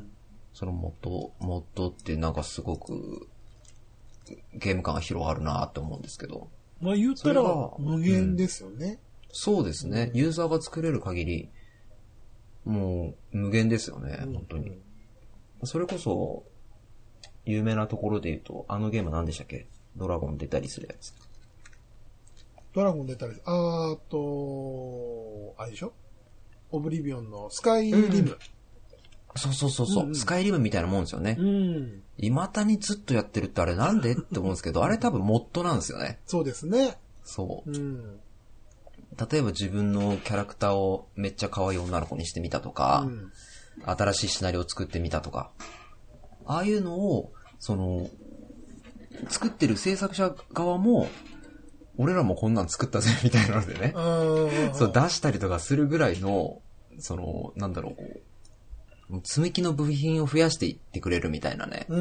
そのモッド、モッドってなんかすごくゲーム感が広がるなって思うんですけど。 まあ言ったら無限ですよね。うん、 そうですね、うん。ユーザーが作れる限り、もう無限ですよね、うん、本当に。それこそ、有名なところで言うと、あのゲーム何でしたっけ？ドラゴン出たりするやつ。 ドラゴン出たり、あーと、あれでしょ？オブリビオンのスカイリム。うん、 そうそうそうそう、うんうん、スカイリムみたいなもんですよね。うん。未だにずっとやってるってあれなんでって思うんですけど、あれ多分モッドなんですよね。 そうですね。 そう。うん。例えば自分のキャラクターをめっちゃ可愛い女の子にしてみたとか、うん、新しいシナリオを作ってみたとか、ああいうのを、その、作ってる制作者側も、俺らもこんなん作ったぜみたいなのでね、そう出したりとかするぐらいの、その、なんだろう、こう、積み木の部品を増やしていってくれるみたいなね、うん、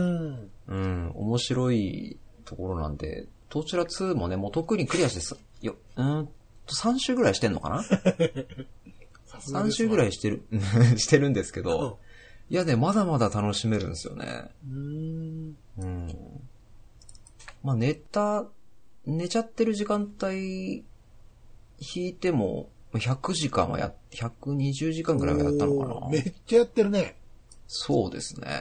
うん、面白いところなんで、トーチュラツーもね、もうとっくにクリアしてす、よ、うんとさん週ぐらいしてんのかなさん週ぐらいしてる、してるんですけど、いやね、まだまだ楽しめるんですよね。うーん。うん。まあ、寝た、寝ちゃってる時間帯、引いても、ひゃくじかんはや、ひゃくにじゅうじかんぐらいはやったのかな。 めっちゃやってるね。 そうですね。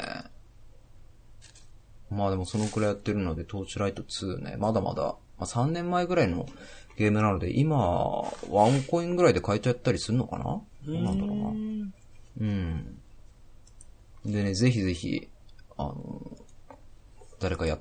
まあでもそのくらいやってるので、トーチュライトツーね、まだまだ、まあ、さんねんまえぐらいのゲームなので、今、ワンコインぐらいで買えちゃったりするのかな？どうなんだろうな。うん。でね、ぜひぜひ、あの、誰かやって、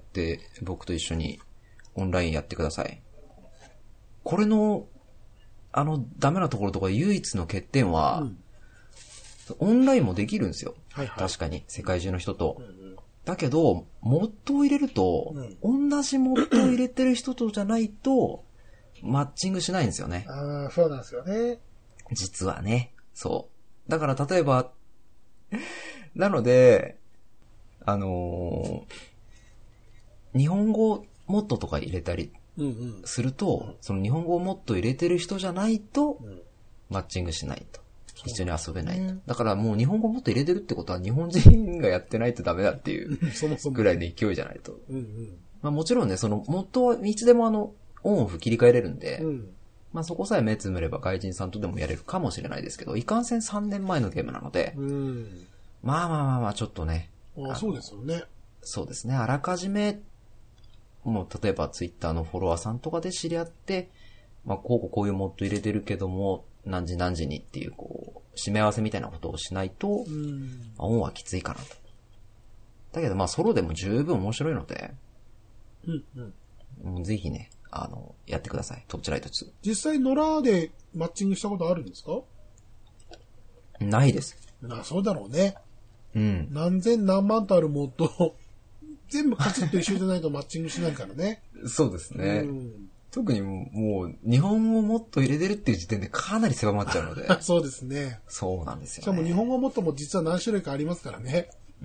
僕と一緒にオンラインやってください。これの、あの、ダメなところとか唯一の欠点は、うん、オンラインもできるんですよ。はいはい、確かに、世界中の人と。うんうん、だけど、モッドを入れると、うん、同じモッドを入れてる人とじゃないと、マッチングしないんですよね。 ああ、そうなんですよね。 実はね。そう。だから例えば、なので、あのー、日本語モッドとか入れたりすると、うんうん、その日本語モッド入れてる人じゃないと、うん、マッチングしないと。一緒に遊べないと。ね、だからもう日本語モッド入れてるってことは日本人がやってないとダメだっていうぐらいの勢いじゃないと。うんうん、まあもちろんね、そのモッドはいつでもあの、オンオフ切り替えれるんで、うん、まあそこさえ目つむれば外人さんとでもやれるかもしれないですけど、いかんせんさんねんまえのゲームなので、うん、まあまあまあまあちょっとね。 ああ、そうですよね。 そうですね。あらかじめ、もう例えばツイッターのフォロワーさんとかで知り合って、まあこうこうこういうモッド入れてるけども、何時何時にっていうこう、締め合わせみたいなことをしないと、うん、まあ、オンはきついかなと。だけどまあソロでも十分面白いので、うんうん、ぜひね、あの、やってください。トーチライトツー。 実際、ノラでマッチングしたことあるんですか？ ないです。 あ、そうだろうね。うん。何千何万とあるモッド、全部カチッと一緒じゃないとマッチングしないからね。 そうですね。うん、特にもう、日本語もっと入れてるっていう時点でかなり狭まっちゃうので。 そうですね。 そうなんですよ、ね。 しかも日本語もっとも実は何種類かありますからね。うん。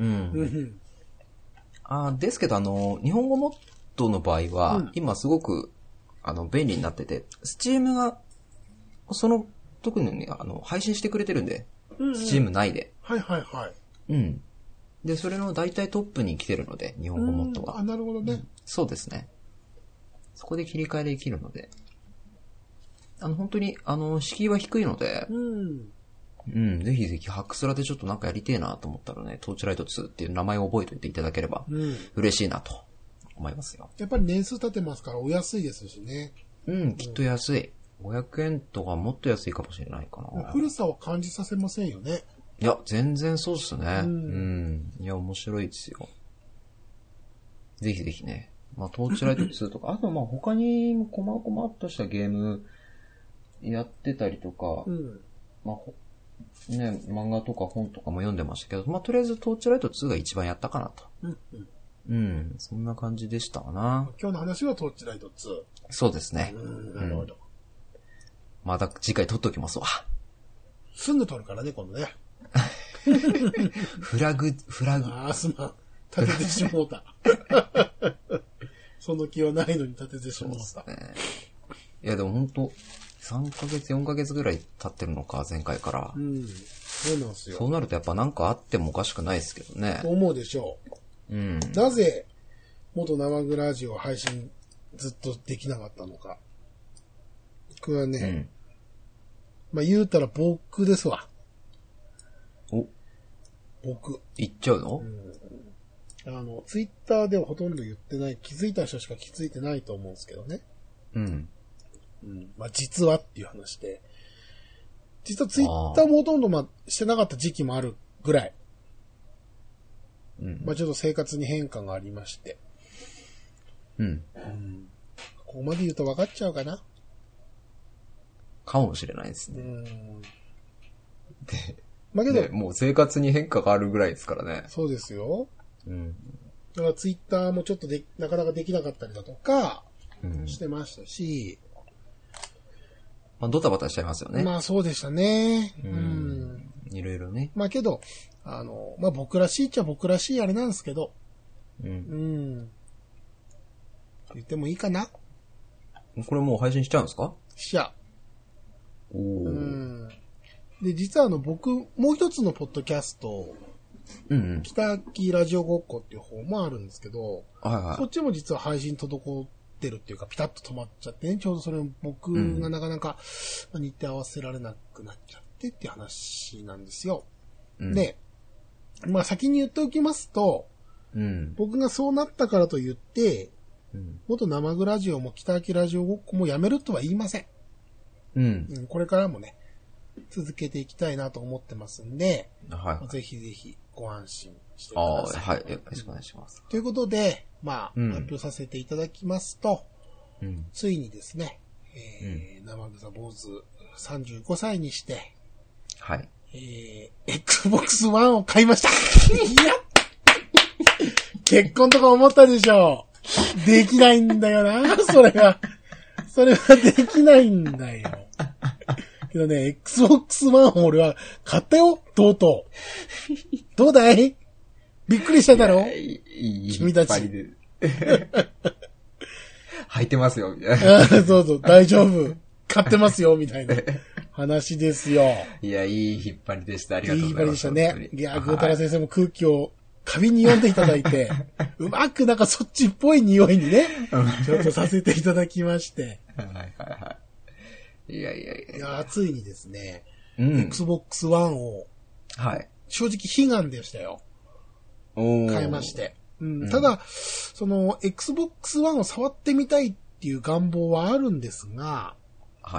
あですけど、あの、日本語もっとの場合は、うん、今すごく、あの、便利になってて、スチームが、その、特にね、あの、配信してくれてるんで、うんうん、スチーム内で。 はいはいはい。 うん。で、それの大体トップに来てるので、日本語モッドは。 あ、なるほどね、うん。 そうですね。そこで切り替えできるので。あの、本当に、あの、敷居は低いので、うん。うん、ぜひぜひ、ハックスラでちょっとなんかやりてえなと思ったらね、トーチライトツーっていう名前を覚えておいていただければ、嬉しいなと思いますよ。 やっぱり年数経ってますからお安いですしね。 うん、きっと安い。ごひゃくえんとかもっと安いかもしれないかな。 古さは感じさせませんよね。 いや、全然そうっすね。うん。うん、いや、面白いですよ。ぜひぜひね。まあ、トーチライトツーとか、あとまあ他にも細々っとしたゲームやってたりとか、うん、まあ、ね、漫画とか本とかも読んでましたけど、まあ、とりあえずトーチライトツーが一番やったかなと。うんうん、 うん、そんな感じでしたかな。 今日の話はトーチライトツー。 そうですね。 うん、なるほど。うん、 また次回撮っておきますわ。 すぐ撮るからね、今度ね。 フラグ、フラグ。 ああ、すまん。立ててしもうた。その気はないのに立ててしもうた。 ね、いや、でもほんと、さんかげつ、よんかげつぐらい経ってるのか、前回から。 うん。そうなんですよ。 そうなるとやっぱなんかあってもおかしくないですけどね。 と思うでしょう。うん。 なぜ、元生グラジオ配信ずっとできなかったのか。僕はね、うん、まあ言うたら僕ですわ。 お僕。 言っちゃうの？ うん、あの、ツイッターではほとんど言ってない、気づいた人しか気づいてないと思うんですけどね。 うん。 うん。まあ実はっていう話で。実はツイッターもほとんどまあしてなかった時期もあるぐらい。 うん。 まあちょっと生活に変化がありまして。 うん。 うん。ここまで言うと分かっちゃうかな？ かもしれないですね。 うん。 で、 まあけど、 ね、もう生活に変化があるぐらいですからね。 そうですよ。 うん。 だからツイッターもちょっとで、なかなかできなかったりだとか、 うん、 してましたし、 まあ、ドタバタしちゃいますよね。 まあそうでしたね。 うん。うん、いろいろね。 まあけど、あの、まあ僕らしいっちゃ僕らしいあれなんですけど、 うん。 うん。言ってもいいかな？ これもう配信しちゃうんですか？ しちゃう。おー。 うん。で、実はあの僕、もう一つのポッドキャスト、 うんうん、 北秋ラジオごっこっていう方もあるんですけど、 はいはい、 そっちも実は配信滞ってるっていうか、ピタッと止まっちゃってね、ちょうどそれ僕がなかなか日程合わせられなくなっちゃってっていう話なんですよ。うん、で、まあ先に言っておきますと、 うん、 僕がそうなったからと言って、 うん、 元生グラジオも北秋ラジオごっこもやめるとは言いません。 うん。 うん、これからもね、続けていきたいなと思ってますんで、 はい、 ぜひぜひご安心してください。 あ、はい、よろしくお願いします。 ということで、まあ、 うん、 発表させていただきますと、 うん、 ついにですね、えーうん、生草坊主さんじゅうごさいにして、 はい。 えー、Xbox One を買いましたいや結婚とか思ったでしょできないんだよな、それが。それはできないんだよ。けどね、Xbox One を俺は買ったよ、とうとう。どうだい？びっくりしただろ？ いい君たち。 履いてますよ、みたいな。 そうそう、大丈夫。買ってますよ、みたいな話ですよ。 いや、いい引っ張りでした。ありがとうございます。 いい引っ張りでしたね。いや、ぐーたら先生も空気を過敏に読んでいただいて、うまくなんかそっちっぽい匂いにね、ちょっとさせていただきまして。 はいはいはい。いやいやいや。 いや、ついにですね、 うん、 Xbox One を、 はい。 正直悲願でしたよ。 お買いまして。うん、ただ、その、Xbox One を触ってみたいっていう願望はあるんですが、 はい。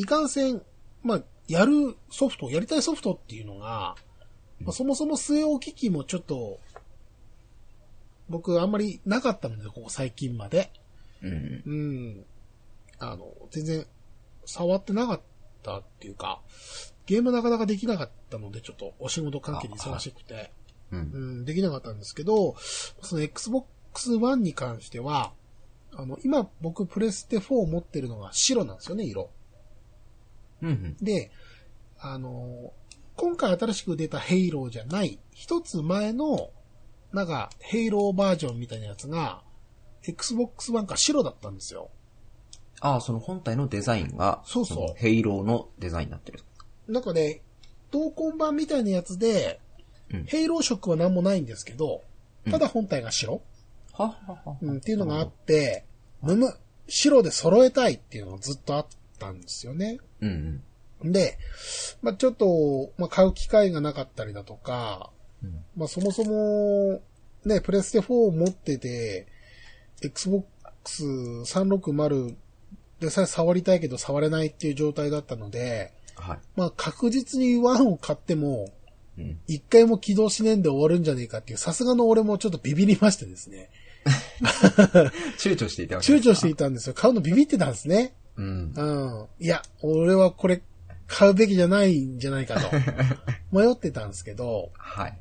いかんせん、まあ、やるソフト、やりたいソフトっていうのが、まあ、そもそも据え置き機もちょっと、僕あんまりなかったので、ここ最近まで。 うん。 うん。あの、全然、触ってなかったっていうか、ゲームなかなかできなかったので、ちょっとお仕事関係に忙しくて、 うん、 うん、できなかったんですけど、その Xbox One に関しては、あの、今僕プレステフォー持ってるのが白なんですよね、色。 うんうん、 で、あの、今回新しく出たヘイローじゃない、一つ前の、なんか、ヘイローバージョンみたいなやつが、Xbox One か白だったんですよ。 ああ、その本体のデザインが、 そうそう。 ヘイローのデザインになってる。 なんかね、同梱版みたいなやつで、うん、ヘイロー色はなんもないんですけど、ただ本体が白、 うん、ははは、 うん、っていうのがあって、むむ、白で揃えたいっていうのがずっとあったんですよね。 うんうん、 で、まあ、ちょっと、まあ、買う機会がなかったりだとか、うん、まあ、そもそも、ね、プレステフォーを持ってて、Xbox さんびゃくろくじゅうでさえ触りたいけど触れないっていう状態だったので、 はい、 まあ、確実にワンを買っても、一、 うん、 回も起動しねえんで終わるんじゃねえかっていう、さすがの俺もちょっとビビりましてですね。 躊躇していたわけですか？ 躊躇していたんですよ。買うのビビってたんですね。 うん。 うん。いや、俺はこれ買うべきじゃないんじゃないかと。迷ってたんですけど。 はい。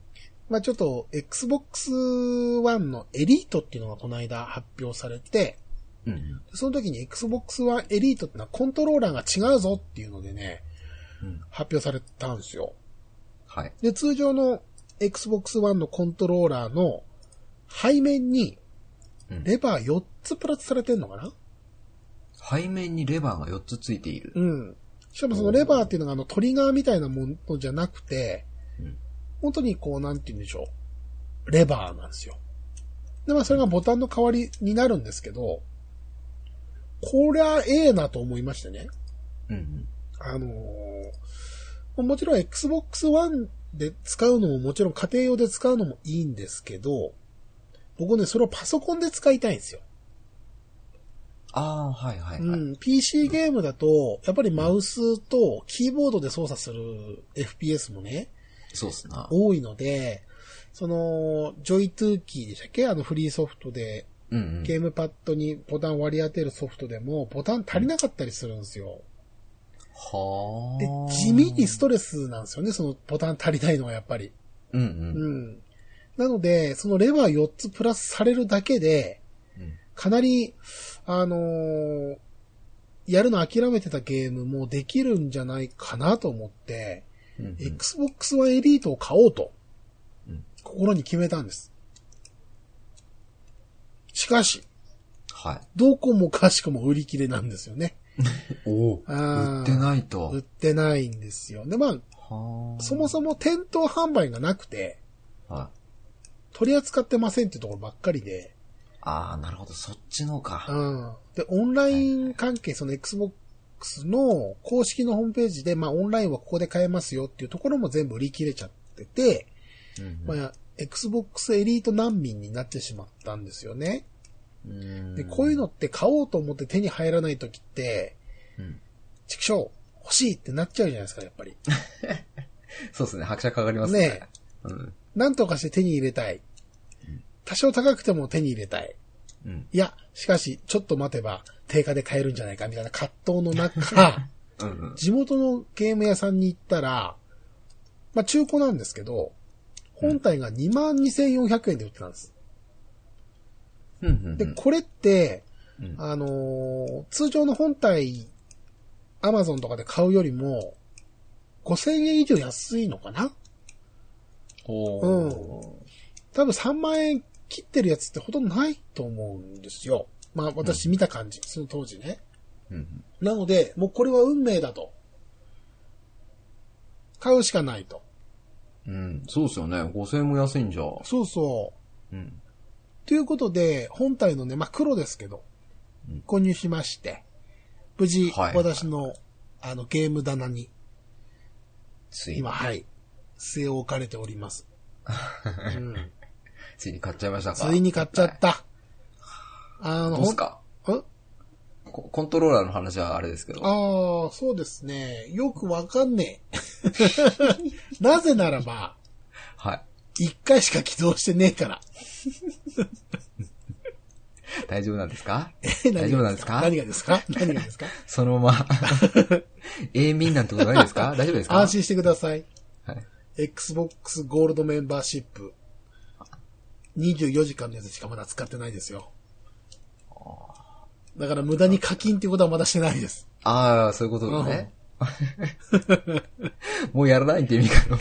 まあちょっと Xbox One のエリートっていうのがこの間発表されて、 うん。 その時に Xbox One エリートってのはコントローラーが違うぞっていうのでね、 うん。 発表されたんですよ。 はい。 で、通常の Xbox One のコントローラーの背面にレバーよっつプラスされてんのかな、 背面にレバーがよっつついている。 うん。しかもそのレバーっていうのがあのトリガーみたいなものじゃなくて、うん、本当にこうなんて言うんでしょう。レバーなんですよ。で、まあそれがボタンの代わりになるんですけど、こりゃええなと思いましてね。 うんうん、 あのー、もちろん Xbox One で使うのももちろん家庭用で使うのもいいんですけど、僕ね、それをパソコンで使いたいんですよ。 ああ、はいはいはい。 うん。ピーシー ゲームだと、やっぱりマウスとキーボードで操作する エフピーエス もね、 そうっすな。 多いので、その、ジョイトゥーキーでしたっけあのフリーソフトで、 うんうん、 ゲームパッドにボタン割り当てるソフトでも、ボタン足りなかったりするんですよ。 はあ。 で、地味にストレスなんですよね、そのボタン足りないのはやっぱり。 うんうん。 うん。なので、そのレバーよっつプラスされるだけで、かなり、あのー、やるの諦めてたゲームもできるんじゃないかなと思って、うんうん、Xbox One エリートを買おうと、うん、心に決めたんです。しかし、 はい。 どこもかしこも売り切れなんですよね。 おお。売ってないと。 売ってないんですよ。で、まあ、そもそも店頭販売がなくて、 はい、 取り扱ってませんっていうところばっかりで、 ああ、なるほど。そっちのか。 うん。で、オンライン関係、その Xbox の公式のホームページで、まあ、オンラインはここで買えますよっていうところも全部売り切れちゃってて、うんうん、まあ、Xbox エリート難民になってしまったんですよね。 うんで、こういうのって買おうと思って手に入らないときって、うん、畜生、欲しいってなっちゃうじゃないですか、やっぱり。 そうですね。拍車かかりますね。 ねえ。うん、なんとかして手に入れたい。多少高くても手に入れたい。うん、いや、しかし、ちょっと待てば、定価で買えるんじゃないか、みたいな葛藤の中、うんうん、地元のゲーム屋さんに行ったら、まあ中古なんですけど、本体が にまんにせんよんひゃくえんで売ってたんです。 うんうんうん、 で、これって、うん、あのー、通常の本体、アマゾンとかで買うよりも、ごせんえん以上安いのかな？ おー。 うん。多分さんまんえん切ってるやつってほとんどないと思うんですよ。まあ私見た感じ、うん、その当時ね。 うん、 なので、もうこれは運命だと。買うしかないと。 うん、そうですよね。ごせんえんも安いんじゃ。 そうそう。 うん。 ということで、本体のね、まあ黒ですけど、うん、購入しまして、無事、はいはい、私の、あの、ゲーム棚に、 ついに今、はい、据え置かれております。 うん、ついに買っちゃいましたか？ ついに買っちゃった。はい、あの、 どうすか？ ん？ コントローラーの話はあれですけど。 ああ、そうですね。よくわかんねえ。なぜならば、 はい。 一回しか起動してねえから。 大丈夫なんですか？ え、 大丈夫なんですか？ 何がですか？何がですか？ そのまま、永眠なんてことないですか？大丈夫ですか？ 安心してください。 はい。 Xbox ゴールドメンバーシップ。にじゅうよじかんのやつしかまだ使ってないですよ。だから無駄に課金っていうことはまだしてないです。 ああ、そういうことですね。もうやらないって意味かな。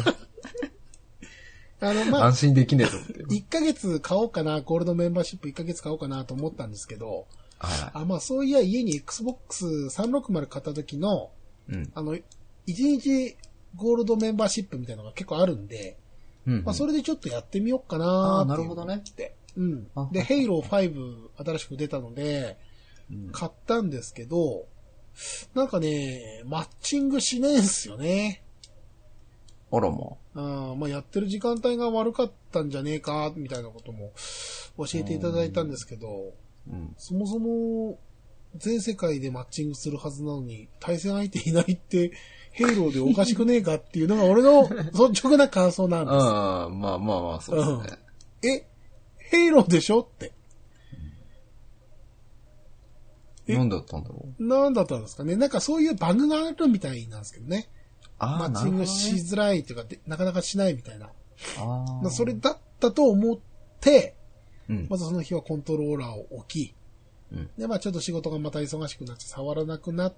あの、まあ、安心できねえと思って。 いっかげつ買おうかな、ゴールドメンバーシップいっかげつ買おうかなと思ったんですけど、 はいはい、 あまあそういや家に エックスボックスさんびゃくろくじゅう買った時の、 うん、 あの、いちにちゴールドメンバーシップみたいなのが結構あるんで、 うんうん、 まあそれでちょっとやってみようかなーって。ああ、 なるほどね。 うん。で、ヘイローファイブ新しく出たので、買ったんですけど、なんかね、マッチングしねえんすよね。 あらまあ。あまあやってる時間帯が悪かったんじゃねえか、みたいなことも教えていただいたんですけど、 うん、 そもそも全世界でマッチングするはずなのに、対戦相手いないって、ヘイローでおかしくねえかっていうのが俺の率直な感想なんです。 ああ、まあまあまあ、そうですね。 うん、え、ヘイローでしょって。 何だったんだろう何だったんですかね。なんかそういうバグがあるみたいなんですけどね。 あマッチングしづらいというか、なかなかしないみたいな。 あまあ、それだったと思って、 うん、 まずその日はコントローラーを置き、 うん、 で、まあちょっと仕事がまた忙しくなって触らなくなって、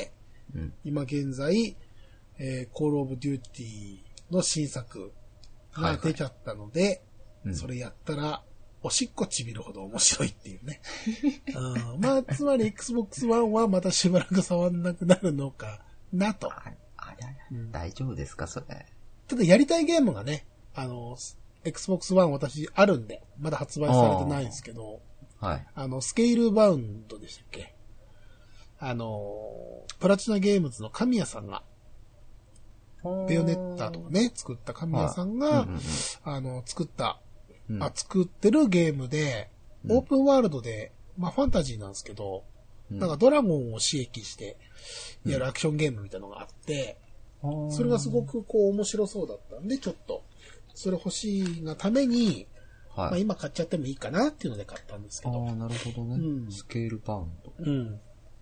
うん、 今現在、えー、Call of Duty の新作が出ちゃったので、はいはいうん、それやったら、おしっこちびるほど面白いっていうね。うん、まあ、つまり Xbox One はまたしばらく触んなくなるのかなと。 あ、あれ、うん、大丈夫ですかそれ。 ただやりたいゲームがね、あの、Xbox One 私あるんで、まだ発売されてないんですけど、 はい。 あの、スケールバウンドでしたっけ？あの、プラチナゲームズの神谷さんが、ベヨネッタとかね、作った神谷さんが、はいうんうんうん、あの、作った、うん、あ、作ってるゲームで、オープンワールドで、まあファンタジーなんですけど、うん、なんかドラゴンを刺激してやるアクションゲームみたいなのがあって、うん、それがすごくこう面白そうだったんで、ちょっと、それ欲しいがために、はい、まあ今買っちゃってもいいかなっていうので買ったんですけど。 ああ、なるほどね、うん。スケールバウンド。 うん。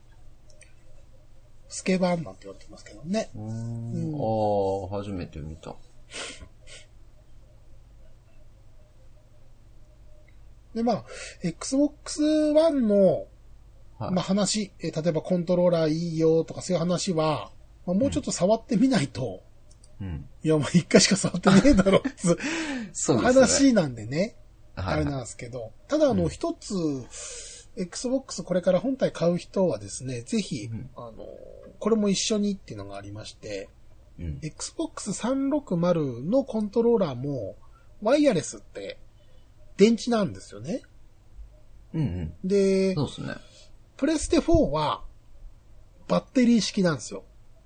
スケバンなんて言われてますけどね。 うーん、うん、ああ、初めて見た。 で、まあ、Xbox One の、はい、まあ話、え例えばコントローラーいいよとかそういう話は、まあ、もうちょっと触ってみないと、うん、いや、もう一回しか触ってねえだろ、つそうですね、話なんでね、はいはい、あれなんですけど、ただあの、一、うん、つ、Xbox これから本体買う人はですね、ぜひ、うん、あの、これも一緒にっていうのがありまして、うん、エックスボックスさんびゃくろくじゅう のコントローラーも、ワイヤレスって電池なんですよね。 うんうん。 で、 そうですね。 プレステフォーはバッテリー式なんですよ。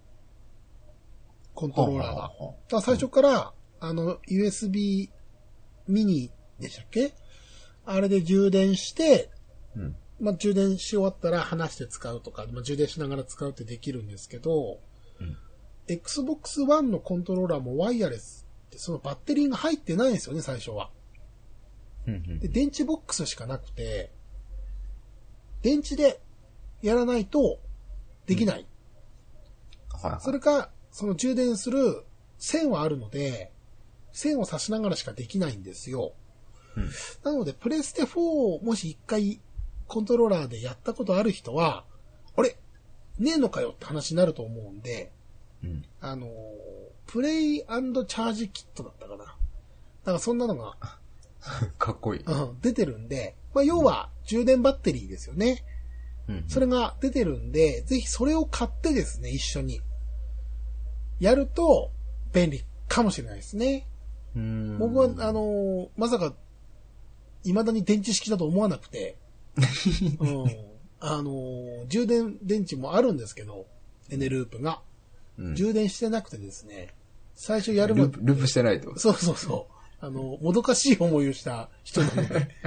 コントローラーが。はあはあはあ、だから最初から、うん、あの、ユーエスビー ミニでしたっけ？あれで充電して、うん、まあ、充電し終わったら離して使うとか、まあ、充電しながら使うってできるんですけど、うん、Xbox One のコントローラーもワイヤレスってそのバッテリーが入ってないんですよね、最初は。うんうん、で、電池ボックスしかなくて、電池でやらないとできない。うんはいはい、それか、その充電する線はあるので、線を差しながらしかできないんですよ。うん、なので、プレステフォーをもし一回コントローラーでやったことある人は、あれねえのかよって話になると思うんで、うん、あの、プレイ&チャージキットだったかな。だからそんなのが、 かっこいい、 うん。出てるんで、まあ、要は充電バッテリーですよね。うん、それが出てるんで、ぜひそれを買ってですね、一緒に。やると便利かもしれないですね。うーん僕は、あの、まさか、未だに電池式だと思わなくて、うん、あの、充電電池もあるんですけど、エネループが。うん、充電してなくてですね、最初やるまで、ループしてないと。 そうそうそう。あの、もどかしい思いをした人なので。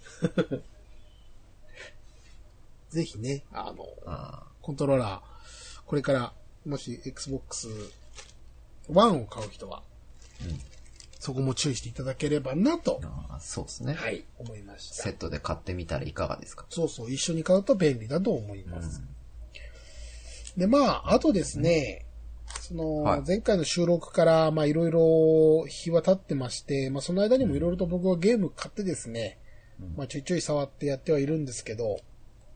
ぜひね、あのあ、コントローラー、これから、もし Xbox One を買う人は、うん、そこも注意していただければなと。 あそうですね。 はい、思いました。 セットで買ってみたらいかがですか？ そうそう、一緒に買うと便利だと思います。うん、で、まあ、あとですね、その、はい、前回の収録から、まあ、いろいろ日は経ってまして、まあ、その間にもいろいろと僕はゲーム買ってですね、うん、まあ、ちょいちょい触ってやってはいるんですけど、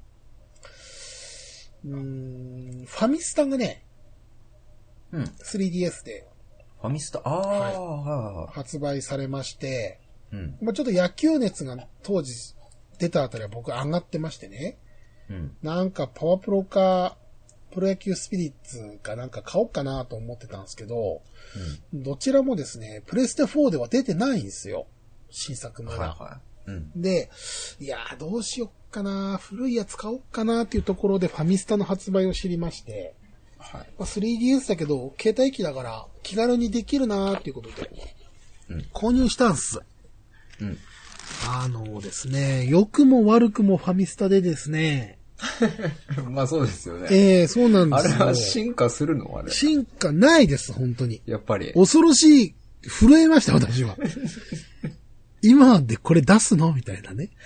うーん、ファミスタがね、うん、スリーディーエス で、 ファミスタ、ああ、 はい、発売されまして、うん、まあ、ちょっと野球熱が当時出たあたりは僕上がってましてね、うん、なんかパワープロか、プロ野球スピリッツかなんか買おうかなと思ってたんですけど、うん、どちらもですね、プレステフォーでは出てないんですよ。新作のが。はいはいうん、で、いやーどうしよっかな、古いやつ買おうかなっていうところでファミスタの発売を知りまして、はいまあ、スリーディーエス だけど携帯機だから気軽にできるなーっていうことで、うん、購入したんす。うん、あのですね、良くも悪くもファミスタでですね、 まあそうですよね。 ええー、そうなんですよ。 あれは進化するのあれ。 進化ないです、本当に。 やっぱり。 恐ろしい、震えました、私は。今でこれ出すのみたいなね。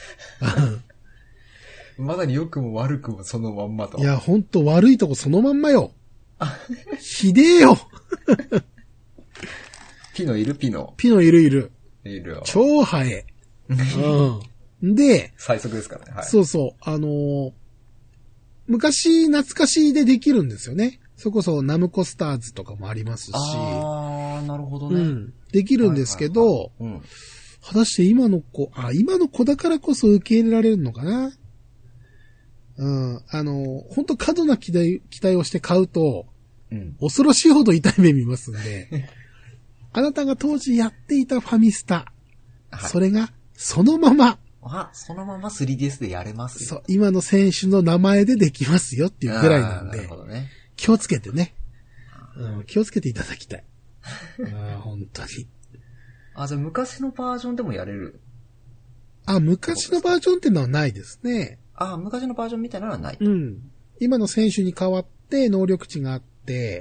まだに良くも悪くもそのまんまと。 いや、本当悪いとこそのまんまよ。ひでえよ。 ピノいるピノ。 ピノいるいる。 いるよ。 超速い。うん。で、 最速ですからね。はい。 そうそう、あのー、昔懐かしいでできるんですよね。それこそナムコスターズとかもありますし。 あー、なるほどね。 うん。できるんですけど、はいはいはい、うん、果たして今の子、あ、今の子だからこそ受け入れられるのかな。うん。あの、本当過度な期待、期待をして買うと、うん、恐ろしいほど痛い目見ますんで、あなたが当時やっていたファミスタ、はい、それがそのまま、 あ、そのまま スリーディーエス でやれますよ。 そう、今の選手の名前でできますよっていうぐらいなんで、なるほどね、気をつけてね、うん、気をつけていただきたい。あ、本当に。 あ、じゃあ昔のバージョンでもやれる？ あ、昔のバージョンってのはないですね。 あ、昔のバージョンみたいなのはない。 うん。今の選手に代わって能力値があって、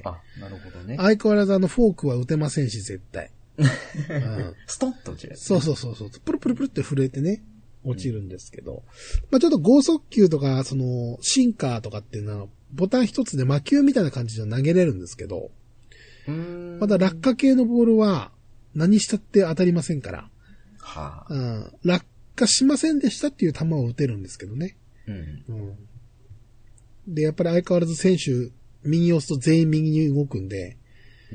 あ、なるほどね。 相変わらずあのフォークは打てませんし、絶対。うん、 ストンと落ちるやつ、ね。 そうそうそうそう。プルプルプルって震えてね、落ちるんですけど。うん、まあちょっと剛速球とか、その、シンカーとかっていうのは、ボタン一つで魔球みたいな感じで投げれるんですけど、うーん、まだ落下系のボールは何したって当たりませんから、はあ、うん、落下しませんでしたっていう球を打てるんですけどね。うんうん、で、やっぱり相変わらず選手、右押すと全員右に動くんで、うん、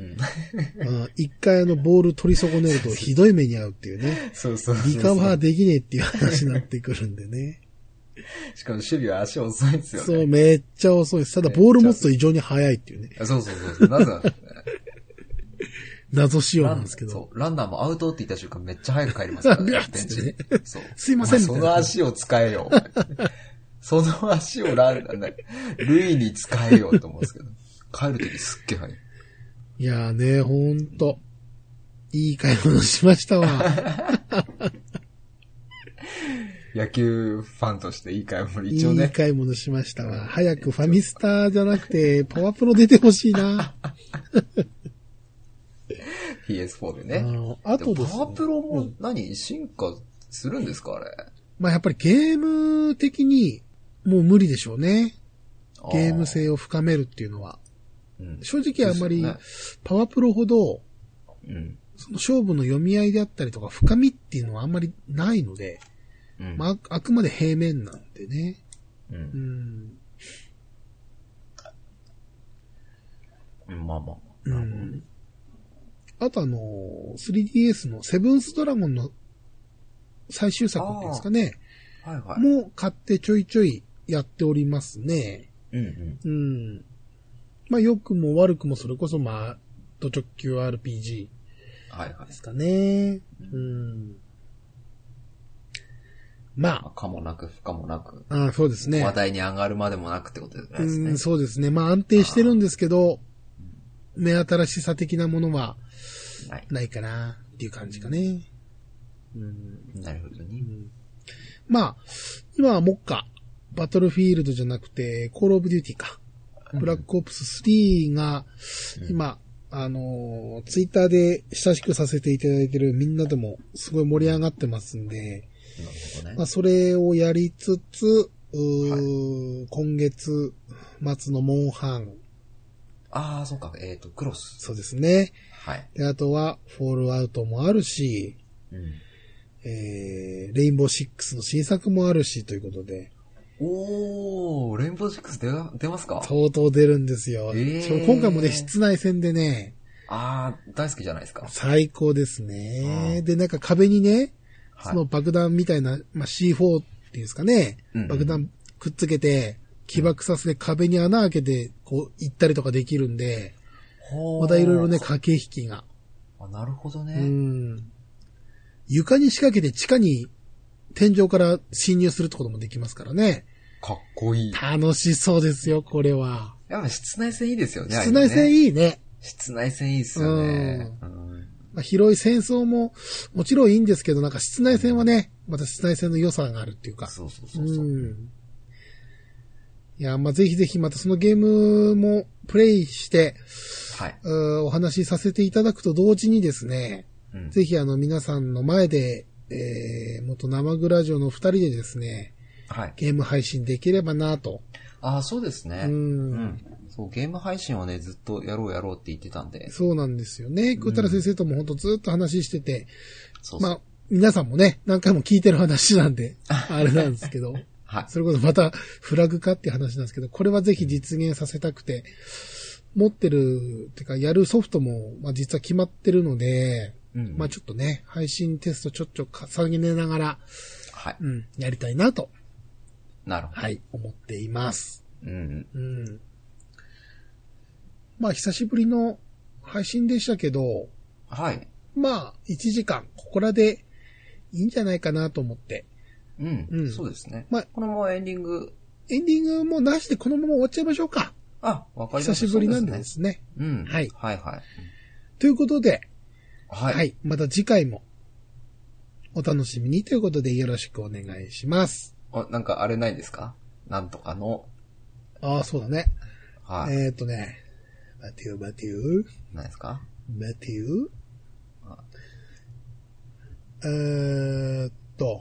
一回あのボール取り損ねるとひどい目に遭うっていうね。そうそうそうそう。リカバーできねえっていう話になってくるんでね。 しかも守備は足遅いんですよね。 そう、めっちゃ遅いです。ただボール持つと異常に速いっていうね。 そうそうそう。なぜなんですかね。 謎仕様なんですけど。 そう。ランナーもアウトって言った瞬間めっちゃ早く帰りますからね。ベンチに。そう。 すいません。 その足を使えよ。その足をランナー、塁に使えようと思うんですけど。帰るときすっげえ早い。 いやーね、ほんと。いい買い物しましたわ。 野球ファンとしていい買い物一応ね。 いい買い物しましたわ。早くファミスターじゃなくて、パワプロ出てほしいな。 ピーエスフォー でね。あとですね。パワプロも何、うん、進化するんですかあれ。 まあやっぱりゲーム的にもう無理でしょうね。ゲーム性を深めるっていうのは。うん、正直あんまり、パワプロほど、うん、その勝負の読み合いであったりとか深みっていうのはあんまりないので、うん、まあ、あくまで平面なんでね。うんうん、まあまあ。 うん、あとあの、スリーディーエス のセブンスドラゴンの最終作っていうんですかね。はいはい。もう買ってちょいちょいやっておりますね。うんうん。うん。まあ良くも悪くもそれこそまあ、ド直球 アールピージー。はいはい。ですかね。うん。まあ。 かもなく不可もなく。 ああ、そうですね。 話題に上がるまでもなくってことですね。 うん、そうですね。まあ安定してるんですけど、目新しさ的なものは、ないかなっていう感じかね。 うん、なるほどね。うん、 まあ、今はもっか、バトルフィールドじゃなくて、コールオブデューティーか。ブラックオプススリーが、今、うん、あの、ツイッターで親しくさせていただいてるみんなでもすごい盛り上がってますんで、なるほどね、まあそれをやりつつ、う、はい、今月末のモンハン。 ああ、そうか、えっと、クロス。 そうですね。はい。で、あとは、フォールアウトもあるし、うん、えー、レインボーシックスの新作もあるし、ということで。 おー、レインボーシックス出、出ますか？ とうとう出るんですよ。えー、今回もね、室内戦でね。 あー、大好きじゃないですか。 最高ですね。で、なんか壁にね、その爆弾みたいな、まあ、シーフォー っていうんですかね、うんうん、爆弾くっつけて、起爆させて壁に穴開けて、こう、行ったりとかできるんで、またいろいろね、駆け引きが。 あ、なるほどね。 うん。床に仕掛けて地下に天井から侵入するってこともできますからね。 かっこいい。 楽しそうですよ、これは。 やっぱ室内戦いいですよね。 室内戦いいね。 室内戦いいですよね。うんうんまあ、広い戦争ももちろんいいんですけど、なんか室内戦はね、また室内戦の良さがあるっていうか。 そうそうそうそう。うんいや、まあ、ぜひぜひまたそのゲームもプレイして、はい、お話しさせていただくと同時にですね、うん、ぜひあの皆さんの前で、えー、元生グラジオの二人でですね、はい、ゲーム配信できればなと。 ああ、そうですね。 うん。 うん。そう、ゲーム配信をね、ずっとやろうやろうって言ってたんで。 そうなんですよね。ぐーたら先生ともほんとずっと話してて、 そうそう。 まあ、皆さんもね、何回も聞いてる話なんで、あれなんですけど、 はい。 それこそまたフラグかっていう話なんですけど、これはぜひ実現させたくて、持ってる、てかやるソフトも、まあ実は決まってるので、 うん、 まあちょっとね、配信テストちょっちょ重ねながら、 はい。 うん、やりたいなと。 なるほど。 はい、思っています。 うん。 うん。まあ久しぶりの配信でしたけど、 はい。 まあいちじかん、ここらでいいんじゃないかなと思って。 うん。 うんそうですね。 まあ、 このままエンディング。 エンディングもなしでこのまま終わっちゃいましょうか。 あ、わかりました。 久しぶりなんでですね。 うん。 はい。 はいはい。 ということで、 はい。 はい。また次回もお楽しみにということでよろしくお願いします。 あ、なんかあれないですか？なんとかの。 ああ、そうだね。 はい。 えーっとね、待てよ待てよ。 何ですか？ 待てよ。えーっと。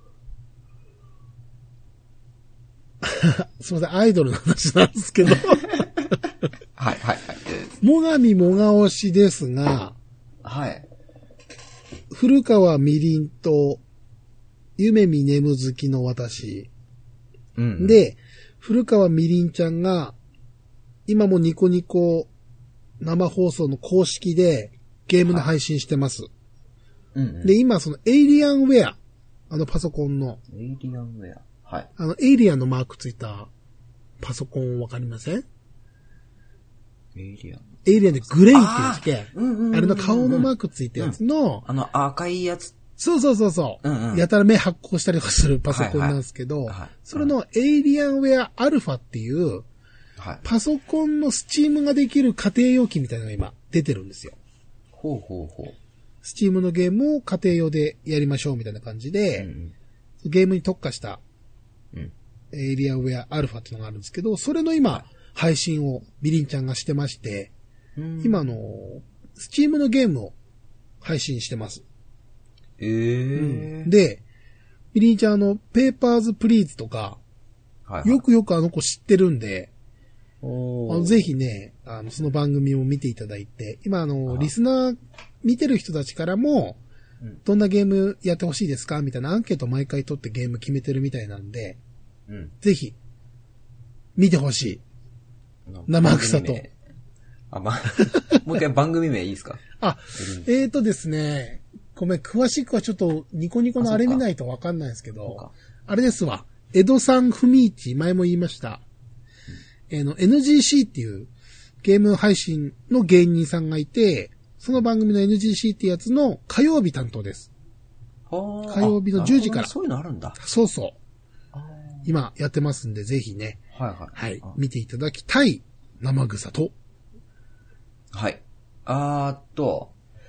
すみません、アイドルの話なんですけど。 はいはいはい。 もがみもがおしですが、 はい。 古川みりんと、夢見眠好きの私。 うん、うん。 で、古川みりんちゃんが、今もニコニコ生放送の公式でゲームの配信してます。はい、 うんうん、 で、今そのエイリアンウェア、あのパソコンの。 エイリアンウェア。はい。 あの、エイリアンのマークついたパソコンわかりません？ エイリアン。 エイリアンでグレイって言って、 うんうんうんうん、 あれの顔のマークついたやつの、 うん、あの赤いやつ。 そうそうそうそう、うんうん。やたら目発光したりとかするパソコンなんですけど、はいはいはい、それのエイリアンウェアアルファっていう、はい、パソコンのスチームができる家庭用機みたいなのが今出てるんですよ。 ほうほうほう。 スチームのゲームを家庭用でやりましょうみたいな感じで、うん、ゲームに特化した、うん、エイリアンウェアアルファっていうのがあるんですけど、それの今、はい、配信をみりんちゃんがしてまして、うん、今のスチームのゲームを配信してます。 えーうん、で、みりんちゃんあの、ペーパーズプリーズとか、はいはい、よくよくあの子知ってるんで、あのぜひね、あの、その番組を見ていただいて、今あの、リスナー見てる人たちからも、どんなゲームやってほしいですかみたいなアンケート毎回取ってゲーム決めてるみたいなんで、うん、ぜひ、見てほしい。生草と。 あ、ま、もう一回番組名いいですか？ あ、えーとですね、ごめん、詳しくはちょっとニコニコのあれ見ないとわかんないですけど、あれですわ、江戸さんふみいち、前も言いました。うん、えー、の、エヌジーシー っていうゲーム配信の芸人さんがいて、その番組の エヌジーシー ってやつの火曜日担当です。火曜日のじゅうじから。 そういうのあるんだ。 そうそう。今やってますんで、ぜひね。はいはい。はい。見ていただきたい生草と。 はい。あーっと、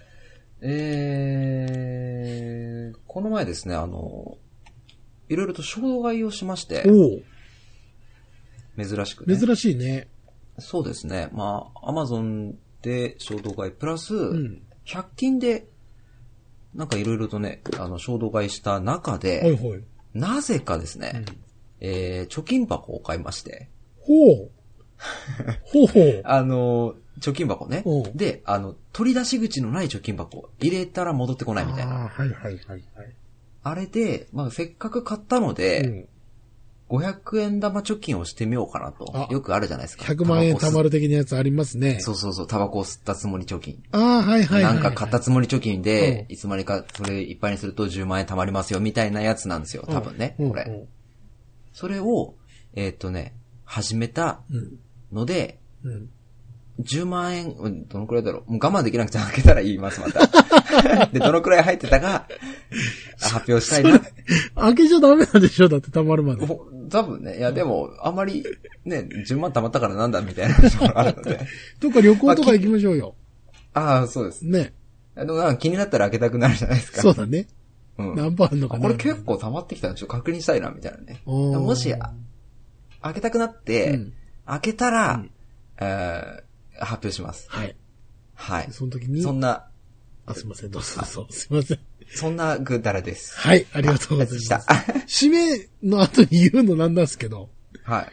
えー、この前ですね、あの、いろいろと衝動買いをしまして。お珍しくね。 珍しいね。 そうですね。まあ、アマゾンで衝動買いプラス、うん、ひゃく均で、なんかいろいろとね、あの、衝動買いした中で、はいはい、なぜかですね、うん、えー、貯金箱を買いまして。 ほう。ほうほう。 あの、貯金箱ね。で、あの、取り出し口のない貯金箱入れたら戻ってこないみたいな。 あはいはいはいはい。 あれで、まあ、せっかく買ったので、うん、ごひゃくえん玉貯金をしてみようかなと。よくあるじゃないですか。 ひゃくまんえん貯まる的なやつありますね。 そうそうそう、タバコを吸ったつもり貯金。 ああ、はいはいはい、はい。 なんか買ったつもり貯金で、いつまにかそれいっぱいにするとじゅうまんえん貯まりますよ、みたいなやつなんですよ、多分ね、これ。それを、えー、っとね、始めたので、うんうんじゅうまんえん、どのくらいだろうもう我慢できなくて開けたら言います、また。で、どのくらい入ってたか、発表したいな。 開けちゃダメなんでしょだって溜まるまで。 多分ね。いや、でも、あまり、ね、じゅうまん溜まったからなんだ、みたいなところあるので。 どっか旅行とか行きましょうよ。 ああ、そうです。 ね。 でもなんか気になったら開けたくなるじゃないですか。 そうだね。うん。何パーあるのかな。 これ結構溜まってきたのちょっと確認したいな、みたいなね。もし、開けたくなって、うん、開けたら、うんえー発表します。 はい。 はい。 その時に。 そんな。 あ、すいません、どうぞどうぞ。すいません。 そんなぐだらです。 はい、ありがとうございます。締めの後に言うのなんなんですけど。 はい。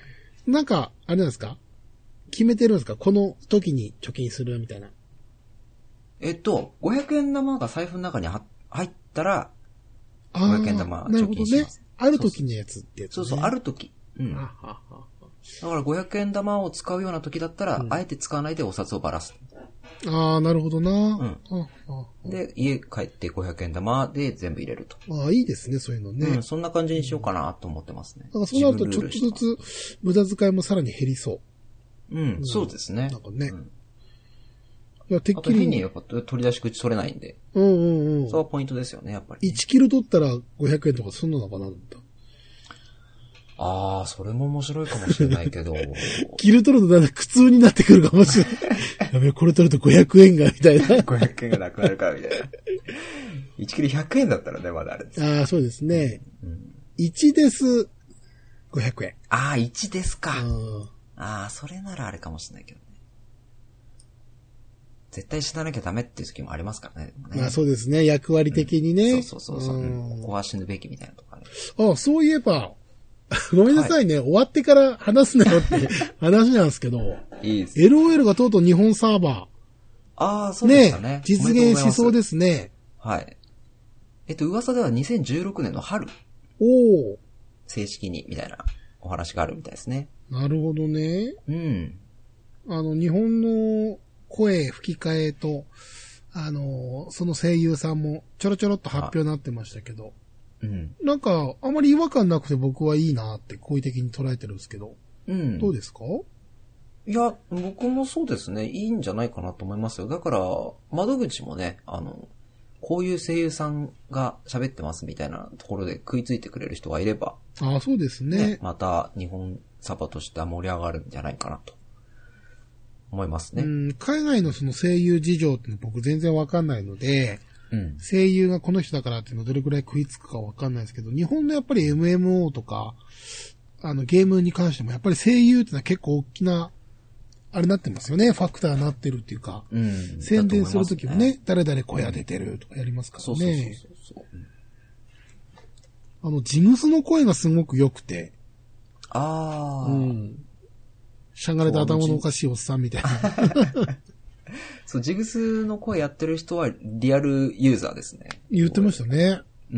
なんか、あれなんですか？決めてるんですか？この時に貯金するみたいな。 えっと、ごひゃくえん玉が財布の中には入ったら、 あごひゃくえん玉貯金します。 なるほどね。ある時のやつってやつ、ね。 そうそう、ある時。うん。だからごひゃくえん玉を使うような時だったら、うん、あえて使わないでお札をばらす。 ああ、なるほどな。うん。で、家帰ってごひゃくえん玉で全部入れると。 ああ、いいですね、そういうのね。 うん、そんな感じにしようかなと思ってますね。 だからそうなるとちょっとずつ無駄遣いもさらに減りそう。 うん、うん、そうですね。 なんかね。うん、 いや、てっきり。変にやっぱ取り出し口取れないんで。 うんうんうん。 それはポイントですよね、やっぱり、ね。 いちキロ取ったらごひゃくえんとかそんなのかなと思った。 ああ、それも面白いかもしれないけど。 キル取るとだんだん苦痛になってくるかもしれない。やべえ、これ取るとごひゃくえんが、みたいな。 ごひゃくえんがなくなるか、みたいな。いちキロひゃくえんだったらね、まだあれです。 ああ、そうですね。うん、いちです、ごひゃくえん。 ああ、いちですか。ああ、それならあれかもしれないけどね。絶対死ななきゃダメっていう時もありますからね。 まあそうですね、役割的にね。 うん、そうそうそうそう、うん。ここは死ぬべきみたいなとかね。 ああ、そういえば、ごめんなさいね、はい、終わってから話すなよって話なんですけど。 いいです。 エルオーエル がとうとう日本サーバー。 ああ、そうでしたね。 ね、実現しそうですね。 はい。えっと、噂ではにせんじゅうろくねんの春。 おお。 正式に、みたいなお話があるみたいですね。 なるほどね。 うん。 あの、日本の声吹き替えと、あの、その声優さんもちょろちょろっと発表になってましたけど。 うん。 なんか、あまり違和感なくて僕はいいなって好意的に捉えてるんですけど。 うん。 どうですか？ いや、僕もそうですね。いいんじゃないかなと思いますよ。だから、窓口もね、あの、こういう声優さんが喋ってますみたいなところで食いついてくれる人がいれば。 ああ、そうですね。ね、 また日本サバとしては盛り上がるんじゃないかなと思いますね。 うん、海外のその声優事情って僕全然わかんないので、 うん、 声優がこの人だからっていうのどれくらい食いつくかわかんないですけど、日本のやっぱり エムエムオー とか、あのゲームに関してもやっぱり声優ってのは結構大きな、あれなってますよね。ファクターになってるっていうか、 うん、 宣伝するときもね、誰々声が出てるとかやりますからね。そうそうそうそう、うん、あの、ジグスの声がすごく良くて。 ああ。 うん。しゃがれた頭のおかしいおっさんみたいな。 そう、ジグスの声やってる人はリアルユーザーですね。 言ってましたね。 うん。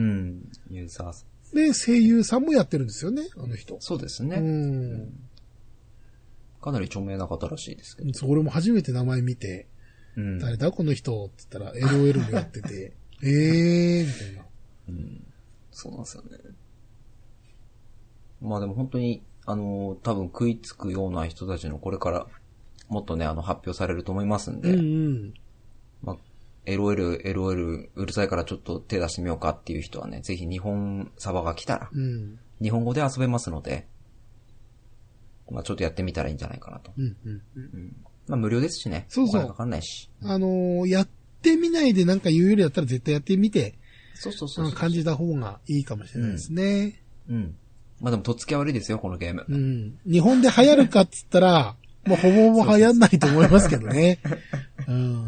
ユーザー。 で、声優さんもやってるんですよね、あの人。 そうですね。 うん。 うんかなり著名な方らしいですけど。 そう、俺も初めて名前見て、うん、誰だこの人って言ったら エルオーエル もやってて、えーみたいな。 うん。そうなんですよね。まあでも本当に、あの、多分食いつくような人たちのこれからもっとね、あの、発表されると思いますんで、 うんうん、 まあ、エルオーエル、エルオーエル うるさいからちょっと手出してみようかっていう人はね、ぜひ日本サバが来たら、 うん、 日本語で遊べますので、まあちょっとやってみたらいいんじゃないかなと。 うんうんうん、 まあ無料ですしね。 そうそう。 お金かかんないし。 あのー、やってみないでなんか言うよりだったら絶対やってみて、 そうそうそうそう。 感じた方がいいかもしれないですね。 うん。うん、まあでもとっつき悪いですよ、このゲーム。 うん。日本で流行るかっつったら、もうほぼほぼ流行んないと思いますけどね。うん。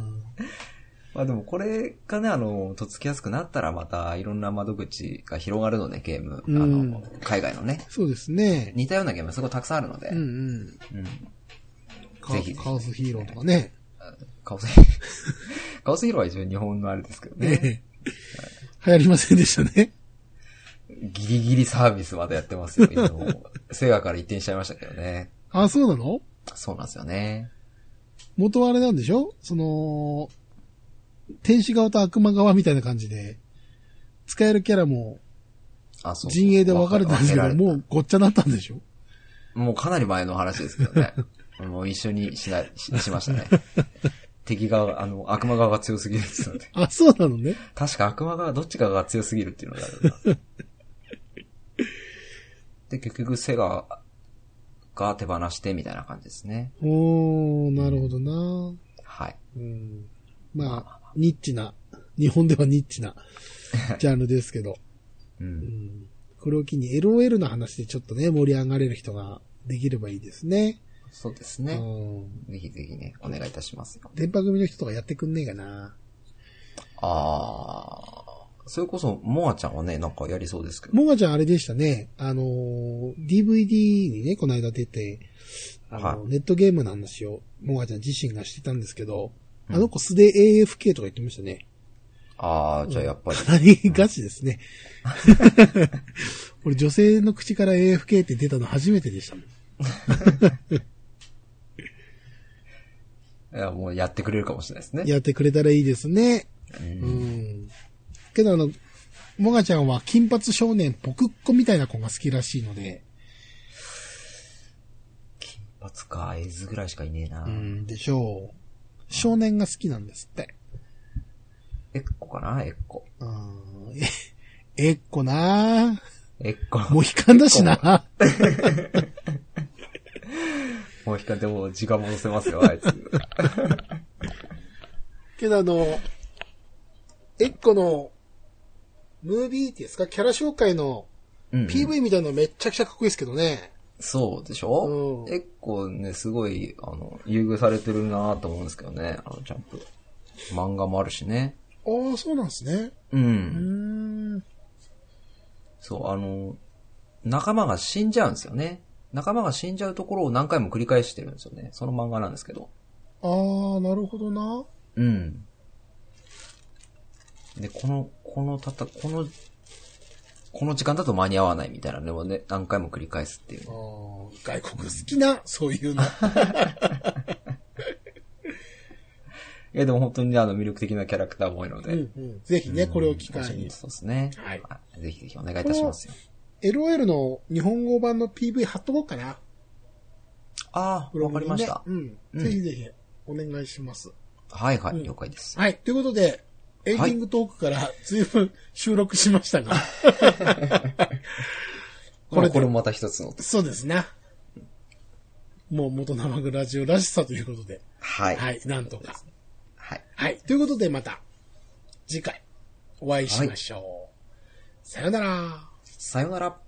まあでもこれがね、あの、とっつきやすくなったらまたいろんな窓口が広がるので、ゲーム。うん、あの、海外のね。 そうですね。 似たようなゲームすごいたくさんあるので。 うんうん。 うん。ぜひぜひ。 カオスヒーローとかね。 カオスヒーロー。カオスヒーローは一応日本のあれですけどね。 ね流行りませんでしたね。 ギリギリサービスまでやってますよ。今セガから移転しちゃいましたけどね。 あ、そうなの？ そうなんですよね。 元はあれなんでしょ？その、天使側と悪魔側みたいな感じで、使えるキャラも、陣営で分かれたんですけど、もうごっちゃなったんでしょ？ もうかなり前の話ですけどね。もう一緒にしな、し、しましたね。敵側、あの、悪魔側が強すぎるってので。 あ、そうなのね。 確か悪魔側、どっちかが強すぎるっていうのがあるな。で、結局セガが手放してみたいな感じですね。 おー、なるほどな。 はい。 うん、まあ、ニッチな、日本ではニッチなジャンルですけど。 うん、うん 。これを機に エルオーエル の話でちょっとね、盛り上がれる人ができればいいですね。 そうですね。ぜひぜひね、お願いいたします。 電波組の人とかやってくんねえかな。 あー、 それこそ、モアちゃんはね、なんかやりそうですけど。 モガちゃんあれでしたね。あのー、ディーブイディー にね、この間出て、あの、はい、ネットゲームの話を、モガちゃん自身がしてたんですけど、うん、あの子素で エーエフケー とか言ってましたね。 ああ、じゃあやっぱり。 かなりガチですね。俺女性の口から エーエフケー って出たの初めてでしたもん。 いや、もうやってくれるかもしれないですね。 やってくれたらいいですね。うん。うん、けどあの、モガちゃんは金髪少年ポクッコみたいな子が好きらしいので。 金髪か、絵図ぐらいしかいねえな。 うん、でしょう。少年が好きなんですって。 エッコかな、エッコ。 うん、え、エッコなぁ。 エッコ。 もう悲観だしな。 もう悲観でも時間戻せますよ、あいつ。 けどあの、エッコの、ムービーってですか、キャラ紹介の ピーブイ みたいなのめっちゃくちゃかっこいいですけどね。 そうでしょ、 うん、 エッコね、すごい、あの、優遇されてるなと思うんですけどね、あの、ジャンプ。漫画もあるしね。 ああ、そうなんですね。 うん。うーん。 そう、あの、仲間が死んじゃうんですよね。仲間が死んじゃうところを何回も繰り返してるんですよね。その漫画なんですけど。 ああ、なるほどな。 うん。で、この、このたた、この、この時間だと間に合わないみたいなのをね、何回も繰り返すっていう、ね。 ああ、外国好きな、うん、そういうの。 いや、でも本当にね、あの、魅力的なキャラクターも多いので。 うんうん、ぜひね、うん、これを機会に。 そうですね。 はい。 ぜひぜひお願いいたしますよ。 エルオーエル の日本語版の ピーブイ 貼っとこうかな。 ああ、わ、ね、かりました。 うん。うん、ぜひぜひ、お願いします。 はいはい、 うん、 了解です。 はい。ということで、エンディングトークから随分収録しましたが。 これ、これもまた一つの。 そうですね。もう元生グラジオらしさということで。 はい。 はい、なんとか。 はい。 はい。ということでまた、次回、お会いしましょう。はい、さよなら。 さよなら。